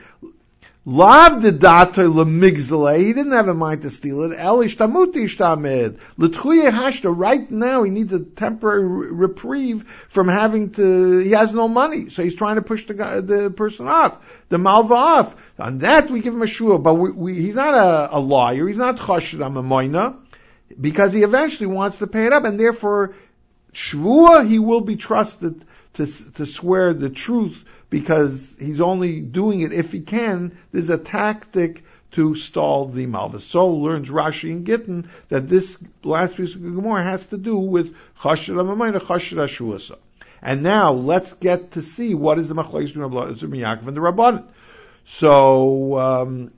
Lav de dato lemigzale. He didn't have a mind to steal it. El ishtamuti ishtamed. L'tchuye hashta. Right now, he needs a temporary reprieve from having to, he has no money. So he's trying to push the guy, the person off. The malva off. On that, we give him a shua. But we, we, he's not a, a liar. He's not chashid amamoina. Because he eventually wants to pay it up, and therefore, shvuah, he will be trusted to to swear the truth, because he's only doing it if he can. There's a tactic to stall the malva. So learns Rashi and Gittin that this last piece of Gemara has to do with chashir amamayna, chashir shvuah. And now let's get to see what is the machlokes between Rabbi Yaakov and the Rabbanan. So, um,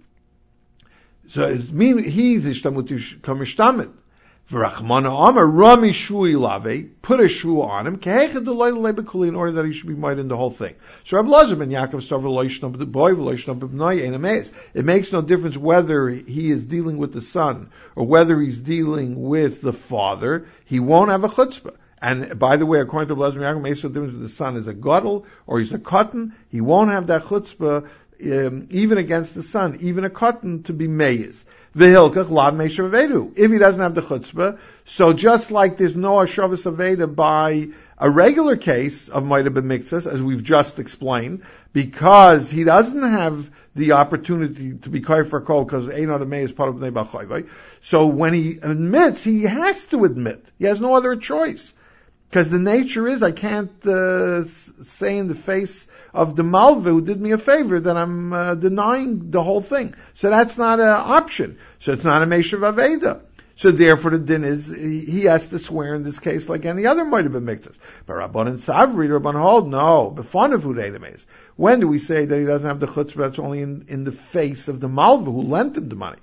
so it mean he's ishtamuti kamishtamit. V'rachmana Amar Rami Shui Lave, put a shvu on him, in order that he should be made in the whole thing. So Rabbi Lazar ben Yaakov Stav Loishna the boy Loishna b'Bnai Ein Amez. It makes no difference whether he is dealing with the son or whether he's dealing with the father. He won't have a chutzpah. And by the way, according to Rabbi Lazar ben Yaakov, it makes no difference if the son is a gadol or he's a cotton. He won't have that chutzpah um, even against the son, even a cotton, to be meiz. V'hilkach lav meishav avedu. If he doesn't have the chutzpah, so just like there's no ashavas aveda by a regular case of Maida b'miktzas, as we've just explained, because he doesn't have the opportunity to be kai for kol, because Ein Adam is part of Bnei Bachayvai. So when he admits, he has to admit. He has no other choice. Because the nature is, I can't uh, say in the face of the malva who did me a favor that I'm uh, denying the whole thing. So that's not an option. So it's not a meishav aveda. So therefore the din is, he has to swear in this case like any other might have been mixed. But Rabbanan Savri, Rabbanan hold, no, b'fanav hu de'edameis. When do we say that he doesn't have the chutzpah? That's only in, in the face of the malva who lent him the money.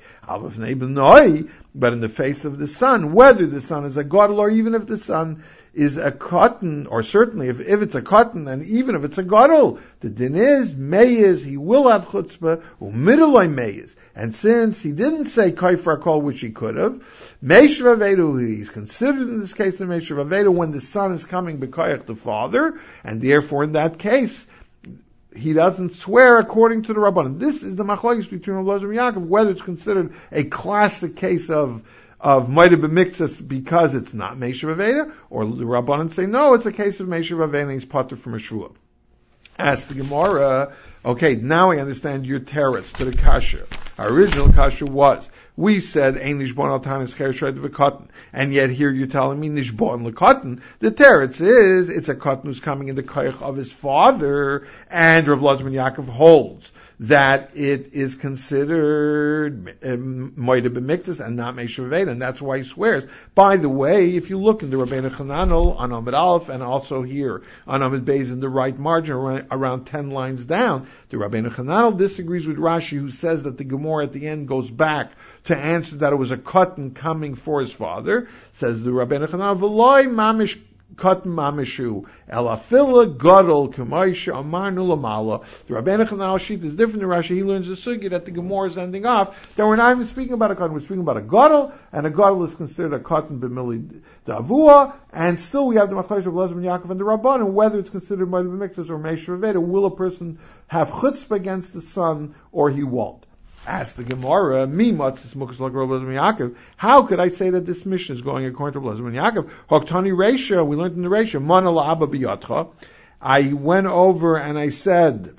But in the face of the son, whether the son is a gadol or even if the son is a cotton, or certainly if, if it's a cotton, and even if it's a gadol, the din is, meiz, he will have chutzpah, u'middloi meiz. And since he didn't say kaifar kol, which he could have, meishav avedu, he's considered in this case a meishav avedu when the son is coming b'koyach the father, and therefore in that case, he doesn't swear according to the Rabbanan. This is the machlokes between Rabbi Lazar and Yaakov, whether it's considered a classic case of of Maida b'miktzas because it's not Meishav Aveda, or the Rabbanan say, no, it's a case of Meishav Aveda and he's potter from a shvuah. Ask the Gemara, okay, now I understand your teretz to the kasha. Our original kasha was, we said, Ein nishbon al tanis cher shayt v'katan, and yet here you're telling me nishbon l'katan. The teretz is, it's a katan who's coming in the koyach of his father, and Rav Lazar ben Yaakov holds that it is considered Moed B'Miktzas and not Meishav Aveda, and that's why he swears. By the way, if you look in the Rabbeinu Chananel on Amud Aleph, and also here on Amud Beis in the right margin, around, around ten lines down, the Rabbeinu Chananel disagrees with Rashi, who says that the Gemara at the end goes back to answer that it was a cotton coming for his father. Says the Rabbeinu Chananel, V'loi mamish cotton mamishu elafila gadol k'maisha amarnu lamala. The Rabbeinu Chananel sheet is different than Rashi. He learns the sugya that the Gemara is ending off that we're not even speaking about a cotton. We're speaking about a gadol, and a gadol is considered a cotton b'mili davua, and still we have the Machlokes of Elazar ben Yaakov and the Rabban, and whether it's considered Moed B'Miktzas or Meishav Aveda, will a person have chutzpah against the son or he won't? Ask the Gemara, Mi matzis mukas like Rabbi Elazar ben Yaakov. How could I say that this mission is going according to Rabbi Elazar ben Yaakov? Hoktani Reisha, we learned in the Reisha, Mana la'aba b'yatcha. I went over and I said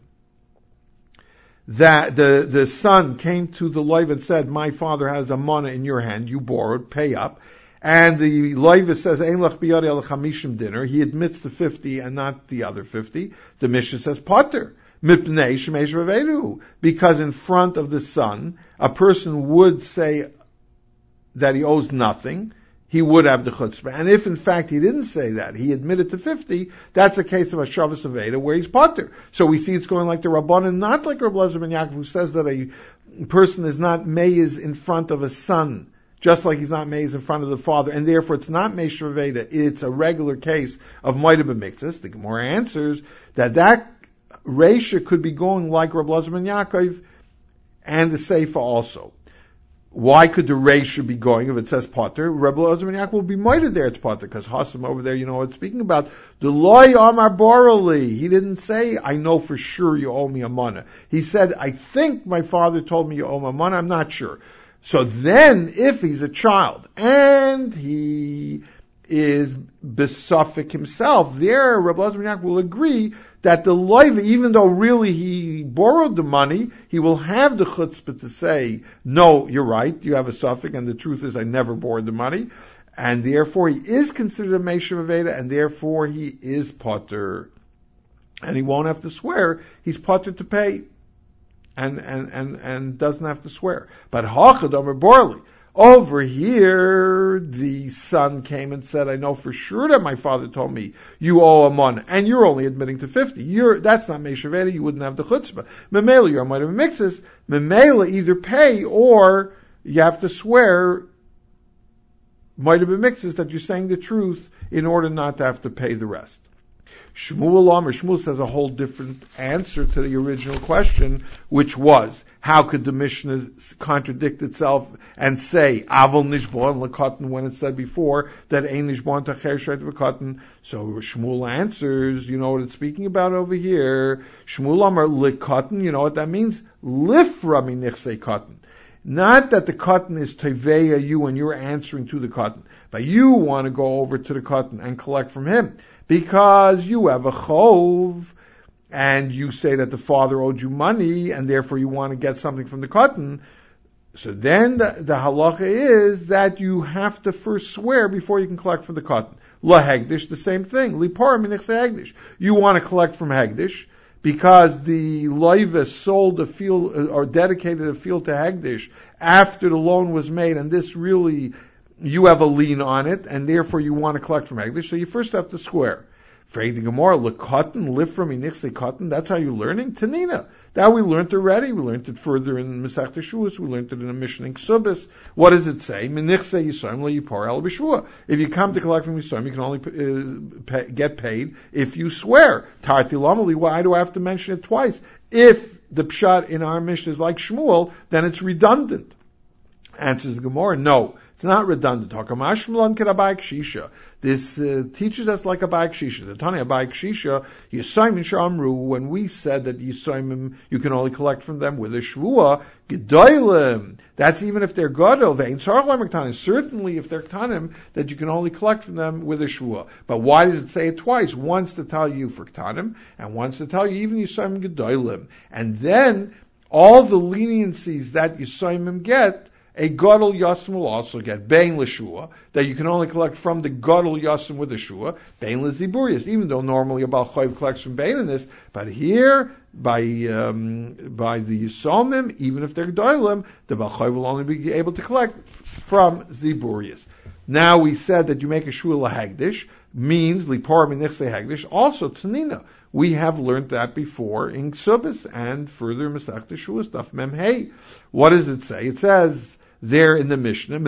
that the, the son came to the Leiv and said, my father has a mana in your hand, you borrowed, pay up. And the Leiv says, Ein lach biyadi al chamishim dinner. He admits the fifty and not the other fifty. The Mishnah says, Potter. Because in front of the son, a person would say that he owes nothing, he would have the chutzpah. And if in fact he didn't say that, he admitted to fifty, that's a case of a Shavas Aveda where he's potter. So we see it's going like the Rabbanan, not like Rabbi Elazar ben Yaakov, who says that a person is not meiz in front of a son, just like he's not meiz in front of the father, and therefore it's not Meishav Aveda, it's a regular case of Moed B'Miktzas. The Gemara answers that that Reisha could be going like Rabbi Elazar ben Yaakov and the Seifa also. Why could the Reisha be going if it says Potter? Rabbi Elazar ben Yaakov will be moided there, it's Potter, because Hassam over there, you know what it's speaking about. The loy amar borali. He didn't say, I know for sure you owe me a mana. He said, I think my father told me you owe me a mana, I'm not sure. So then, if he's a child, and he is besuffic himself, there Rabbi Elazar ben Yaakov will agree that the loiva, even though really he borrowed the money, he will have the chutzpah to say, no, you're right, you have a suffix, and the truth is I never borrowed the money, and therefore he is considered a Meishav Aveda, and therefore he is potter. And he won't have to swear, he's potter to pay, and, and, and, and doesn't have to swear. But Hachad Omer Borli, over here, the son came and said, I know for sure that my father told me you owe a mon, and you're only admitting to fifty. You're, that's not Meishav Aveda, you wouldn't have the chutzpah. Memela, you're a Moed B'Miktzas. Memela, either pay or you have to swear Moed B'Miktzas that you're saying the truth in order not to have to pay the rest. Shmuel Amar, Shmuel says a whole different answer to the original question, which was, how could the Mishnah contradict itself and say, Avol Nishbon L'Katan, when it said before that Ein Nishbon Tacher Shait V'Katan? So Shmuel answers, you know what it's speaking about over here? Shmuel Amar L'Katan, you know what that means? Lifra Mi Nichsei Katan. Not that the cotton is teveya you and you're answering to the cotton, but you want to go over to the cotton and collect from him because you have a chov and you say that the father owed you money and therefore you want to get something from the cotton. So then the, the halacha is that you have to first swear before you can collect from the cotton. La hegdish, the same thing. Lipar min hegdish. You want to collect from hegdish because the loiva sold a field or dedicated a field to hegdish after the loan was made, and this really, you have a lien on it, and therefore you want to collect from hegdish, so you first have to swear. Frag the Gemara, lekatan, lifra minichse katan, that's how you're learning? Tanina. That we learned already. We learned it further in Masech Teshuvos. We learned it in a Mishnah in Ksubis. What does it say? Minichse yisayim lo yipar el b'shua. If you come to collect from yisayim, you can only uh, pay, get paid if you swear. Tarti lamali, why do I have to mention it twice? If the pshat in our Mishnah is like Shmuel, then it's redundant. Answers the Gemara, no. It's not redundant. This uh, teaches us like a Abai Kshisha. The Tanya Abai Kshisha, Yisayim Shamru, when we said that Yisayim, you can only collect from them with a Shvua, Gedolim. That's even if they're Godel, Vein Sarchlam Ktanim. Certainly if they're Ktanim, that you can only collect from them with a Shvua. But why does it say it twice? Once to tell you for Ktanim, and once to tell you even Yisayim Gedolim. And then, all the leniencies that Yisayim get, A gadol yasim will also get bein l'shua, that you can only collect from the gadol yasim with the shua, bein l'ziburius, even though normally a Baal Chayv collects from bein in this, but here, by um, by the Yisomim, even if they're gedolim, the Baal Chayv will only be able to collect from ziburius. Now we said that you make a shua lahagdish, means lipar minichse hagdish, also tanina. We have learned that before in Ksubis and further Masech Teshuvah stuff. Mem Hey. What does it say? It says there in the Mishnah,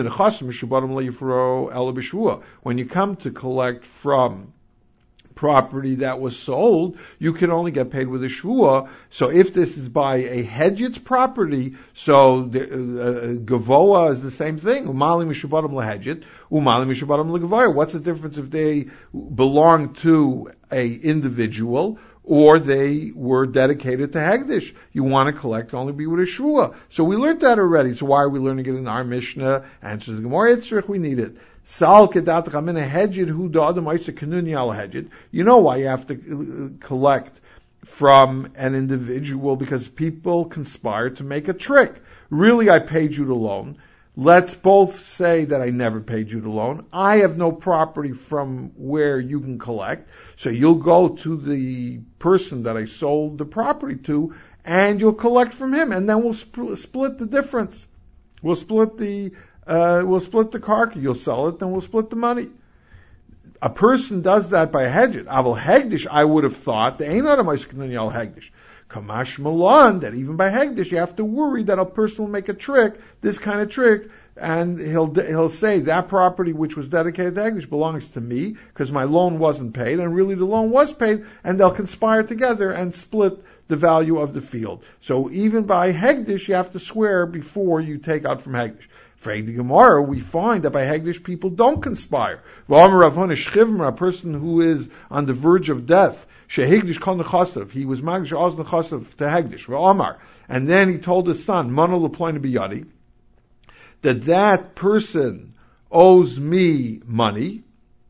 when you come to collect from property that was sold, you can only get paid with a shvua. So if this is by a hedgit's property, so the, uh, gavoa is the same thing. Umali mishubadim lahedgit, umali mishubadim legavoya. What's the difference if they belong to a individual or they were dedicated to Hegdish? You want to collect only be with a shvua. So we learned that already. So why are we learning it in our Mishnah? Answers the Gemara, Yitzrich, we need it. Sal kedat I'm in a hedged who the other might say kanuni al hedged. You know why you have to collect from an individual, because people conspire to make a trick. Really, I paid you the loan. Let's both say that I never paid you the loan. I have no property from where you can collect, so you'll go to the person that I sold the property to, and you'll collect from him, and then we'll sp- split the difference. We'll split the Uh, we'll split the karka, you'll sell it, then we'll split the money. A person does that by a hedgit. Aval hegdish, I would have thought, the ain't other ma'askanuni al hegdish. Kamash malan, that even by hegdish, you have to worry that a person will make a trick, this kind of trick, and he'll he'll say that property which was dedicated to hegdish belongs to me, because my loan wasn't paid, and really the loan was paid, and they'll conspire together and split the value of the field. So even by hegdish, you have to swear before you take out from hegdish. For the Gemara, we find that by Hegdish people don't conspire. A person who is on the verge of death, he was Magdish Oz Nechasav to Hegdish. And then he told his son, Mano Leploin Biyadi, that that person owes me money,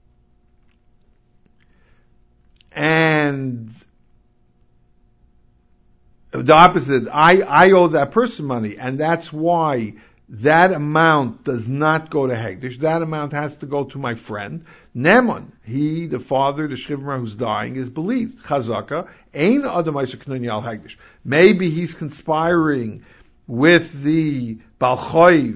and the opposite, I, I owe that person money, and that's why that amount does not go to Hegdish. That amount has to go to my friend. Nemon, he, the father, the Shivra who's dying, is believed. Chazaka, Ein Adam Knuni al Hegdish. Maybe he's conspiring with the Baal Chayv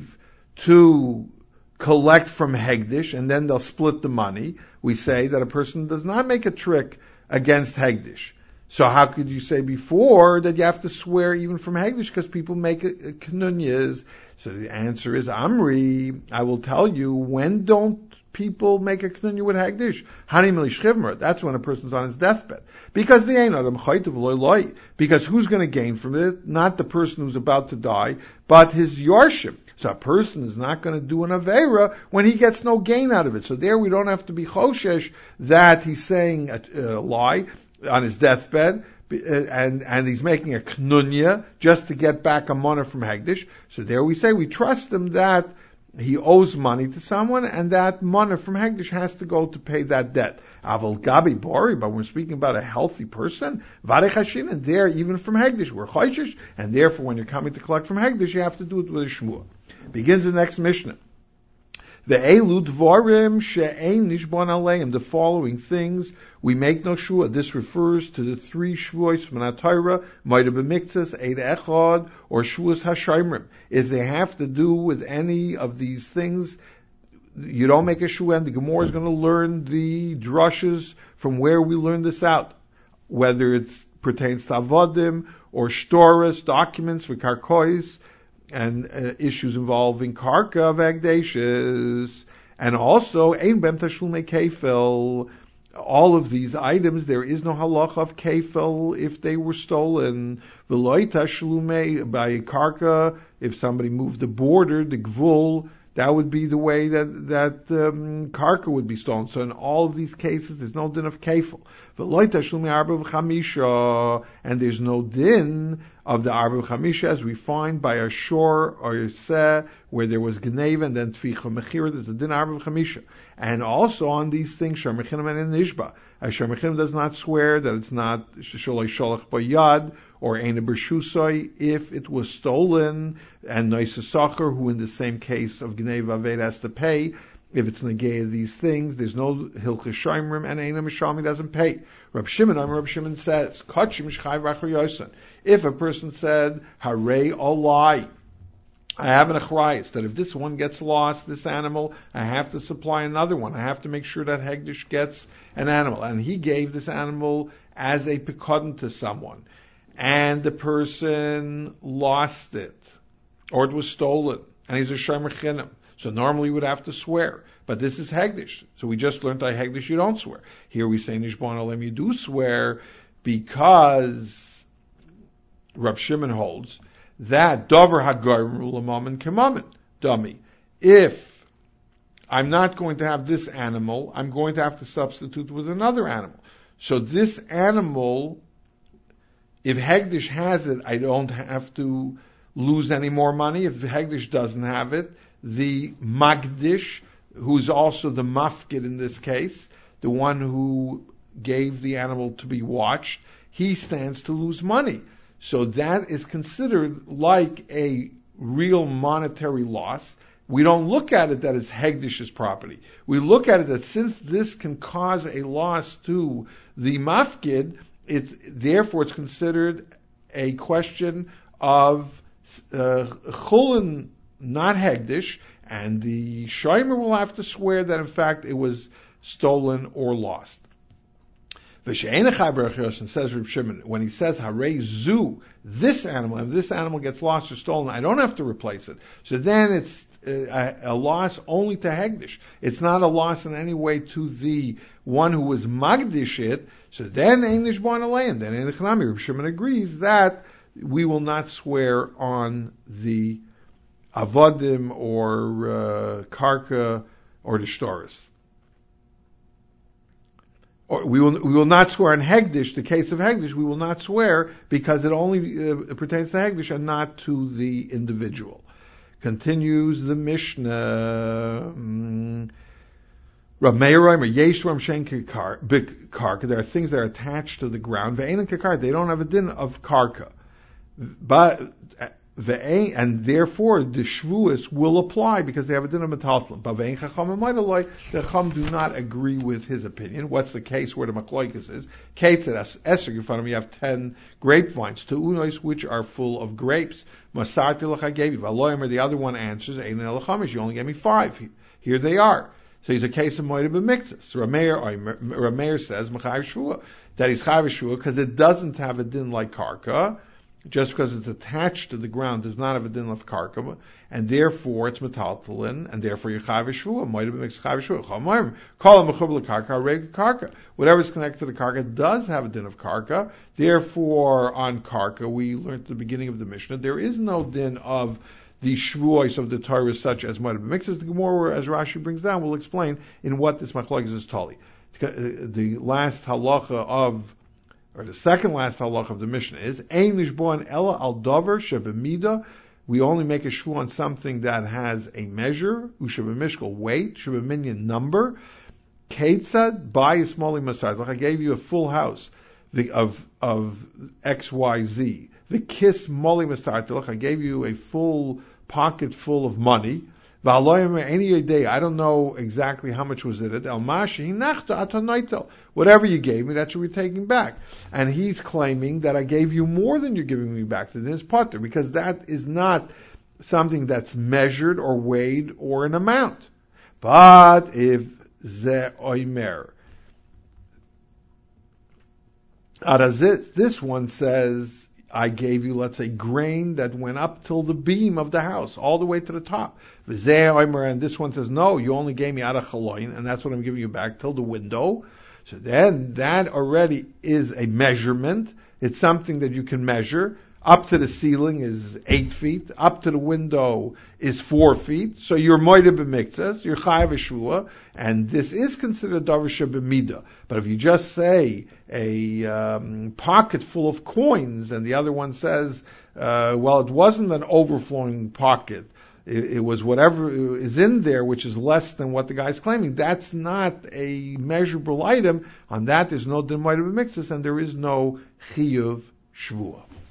to collect from Hegdish, and then they'll split the money. We say that a person does not make a trick against Hegdish. So how could you say before that you have to swear even from Hegdish, because people make a, a knunyas? So the answer is Amri. I will tell you, when don't people make a knunya with Hegdish? Hanimeli shchivmer. That's when a person's on his deathbed. Because the ain't adam chaytav loy loy. Because who's going to gain from it? Not the person who's about to die, but his yarship. So a person is not going to do an Aveira when he gets no gain out of it. So there we don't have to be choshesh that he's saying a, a lie on his deathbed, and and he's making a knunya just to get back a money from Hegdish. So there we say we trust him that he owes money to someone, and that money from Hegdish has to go to pay that debt. Aval gabi bori, but we're speaking about a healthy person. Varechashin, and there even from Hegdish we're choishish, and therefore when you're coming to collect from Hegdish, you have to do it with a shmua. Begins the next Mishnah. The elu dvarim she'ein nishbon aleim. The following things we make no shua. This refers to the three shvuos from the Torah, Moed B'Miktzas, Eid Echad, or shvuos Hashayimrim. If they have to do with any of these things, you don't make a shua. And the Gemara is going to learn the drushes from where we learn this out, whether it pertains to avodim or shtoras, documents for karkois, and uh, issues involving karka vagdashes, and also ein bem tashlume kefil. All of these items, there is no halacha of kefil if they were stolen. V'loi tashlume by karka, if somebody moved the border, the gvul, that would be the way that that um, karka would be stolen. So in all of these cases, there's no din of kefil. V'loi tashlume arba v'chamisha, and there's no din of the arba v'chamisha, as we find by a shor or a seh, where there was gneva and then tficha mechira. There's a din arba v'chamisha. And also on these things, Shar Mechinam and Nishba, A Shemachim does not swear that it's not Sholei Sholach Bayad or Eina Bershusoi if it was stolen, and Noisa Sacher, who in the same case of Gnei Vaved has to pay. If it's negay of these things, there's no Hilchas Shoimrim, and Eina Mishalmi doesn't pay. Rab Shimon, Rab Shimon says, Kachim Shchai V'Achar Yosan. If a person said, Harei Olai, I have an achrayus that if this one gets lost, this animal, I have to supply another one. I have to make sure that Hegdish gets an animal. And he gave this animal as a pekudon to someone. And the person lost it, or it was stolen, and he's a shomer chinim. So normally we would have to swear. But this is Hegdish. So we just learned that Hegdish you don't swear. Here we say Nishbon Olam you do swear, because Rav Shimon holds that Dover Hagar Lamamin Kamamin, dummy. If I'm not going to have this animal, I'm going to have to substitute with another animal. So this animal, if Hegdish has it, I don't have to lose any more money. If Hegdish doesn't have it, the Magdish, who's also the mafkid in this case, the one who gave the animal to be watched, he stands to lose money. So that is considered like a real monetary loss. We don't look at it that it's Hegdish's property. We look at it that since this can cause a loss to the mafkid, it's, therefore it's considered a question of uh, chulin, not Hegdish, and the shomer will have to swear that in fact it was stolen or lost. Says Reb Shimon, when he says Harei Zu, this animal, if this animal gets lost or stolen, I don't have to replace it. So then it's a, a loss only to Hegdish. It's not a loss in any way to the one who was Magdish it. So then Ein Nishbon Alei, and then in the Chanami, Reb Shimon agrees that we will not swear on the Avodim or uh, Karka or the Shtoris. Or we will we will not swear on Hegdish, the case of Hegdish, we will not swear because it only uh, pertains to Hegdish and not to the individual. Continues the Mishnah. Rav Meir Reimer, Yesh Ram Shen Karka. There are things that are attached to the ground. Ve'ein Karka. They don't have a din of Karka. But and therefore the shvuas will apply because they have a din of metaltalin. But ve'ein chacham amaydeloi, the chacham do not agree with his opinion. What's the case where the macloikus is? Kate at Esther, in front of me, you have ten grapevines, two unois which are full of grapes. Masarti l'cha gave you. V'aloyim, the other one answers, ein elachamish, you only gave me five. Here they are. So he's a case of moed b'miktzas. Rameir says mechayiv shvua, that he's chayiv shvua because it doesn't have a din like karka. Just because it's attached to the ground does not have a din of karka, and therefore it's metaltalin, and therefore you're chayav shvua. Moed b'miktzas chayav shvua. Chamayim call him mechubel karka, reg karka. Whatever's connected to the karka does have a din of karka. Therefore, on karka, we learned at the beginning of the Mishnah, there is no din of the shvuos of the Torah such as moed b'miktzas. The Gemara, as Rashi brings down, will explain in what this machlokes is tali. The last halacha of or the second last halach of the Mishnah is, Ein lishboan ella al davar shebemida. We only make a shvu on something that has a measure, ushebemishkal weight, shebeminyan number. Ketzad by smali masad. Like I gave you a full house the, of of X Y Z. The kiss moli masad. Like I gave you a full pocket full of money. Any day, I don't know exactly how much was it. Whatever you gave me, that's what we're taking back. And he's claiming that I gave you more than you're giving me back to this potter, because that is not something that's measured or weighed or an amount. But if ze oimer, this one says, I gave you, let's say, grain that went up till the beam of the house, all the way to the top. And this one says, no, you only gave me out of chaloin, and that's what I'm giving you back till the window. So then that already is a measurement. It's something that you can measure. Up to the ceiling is eight feet. Up to the window is four feet. So you're moide b'miktzas, you're chayav shvua, and this is considered davar shebemida. But if you just say a um, pocket full of coins, and the other one says, uh, well, it wasn't an overflowing pocket, it, it was whatever is in there, which is less than what the guy's claiming. That's not a measurable item. On that, there's no Din Moed B'Miktzas, and there is no Chiyuv Shvuah.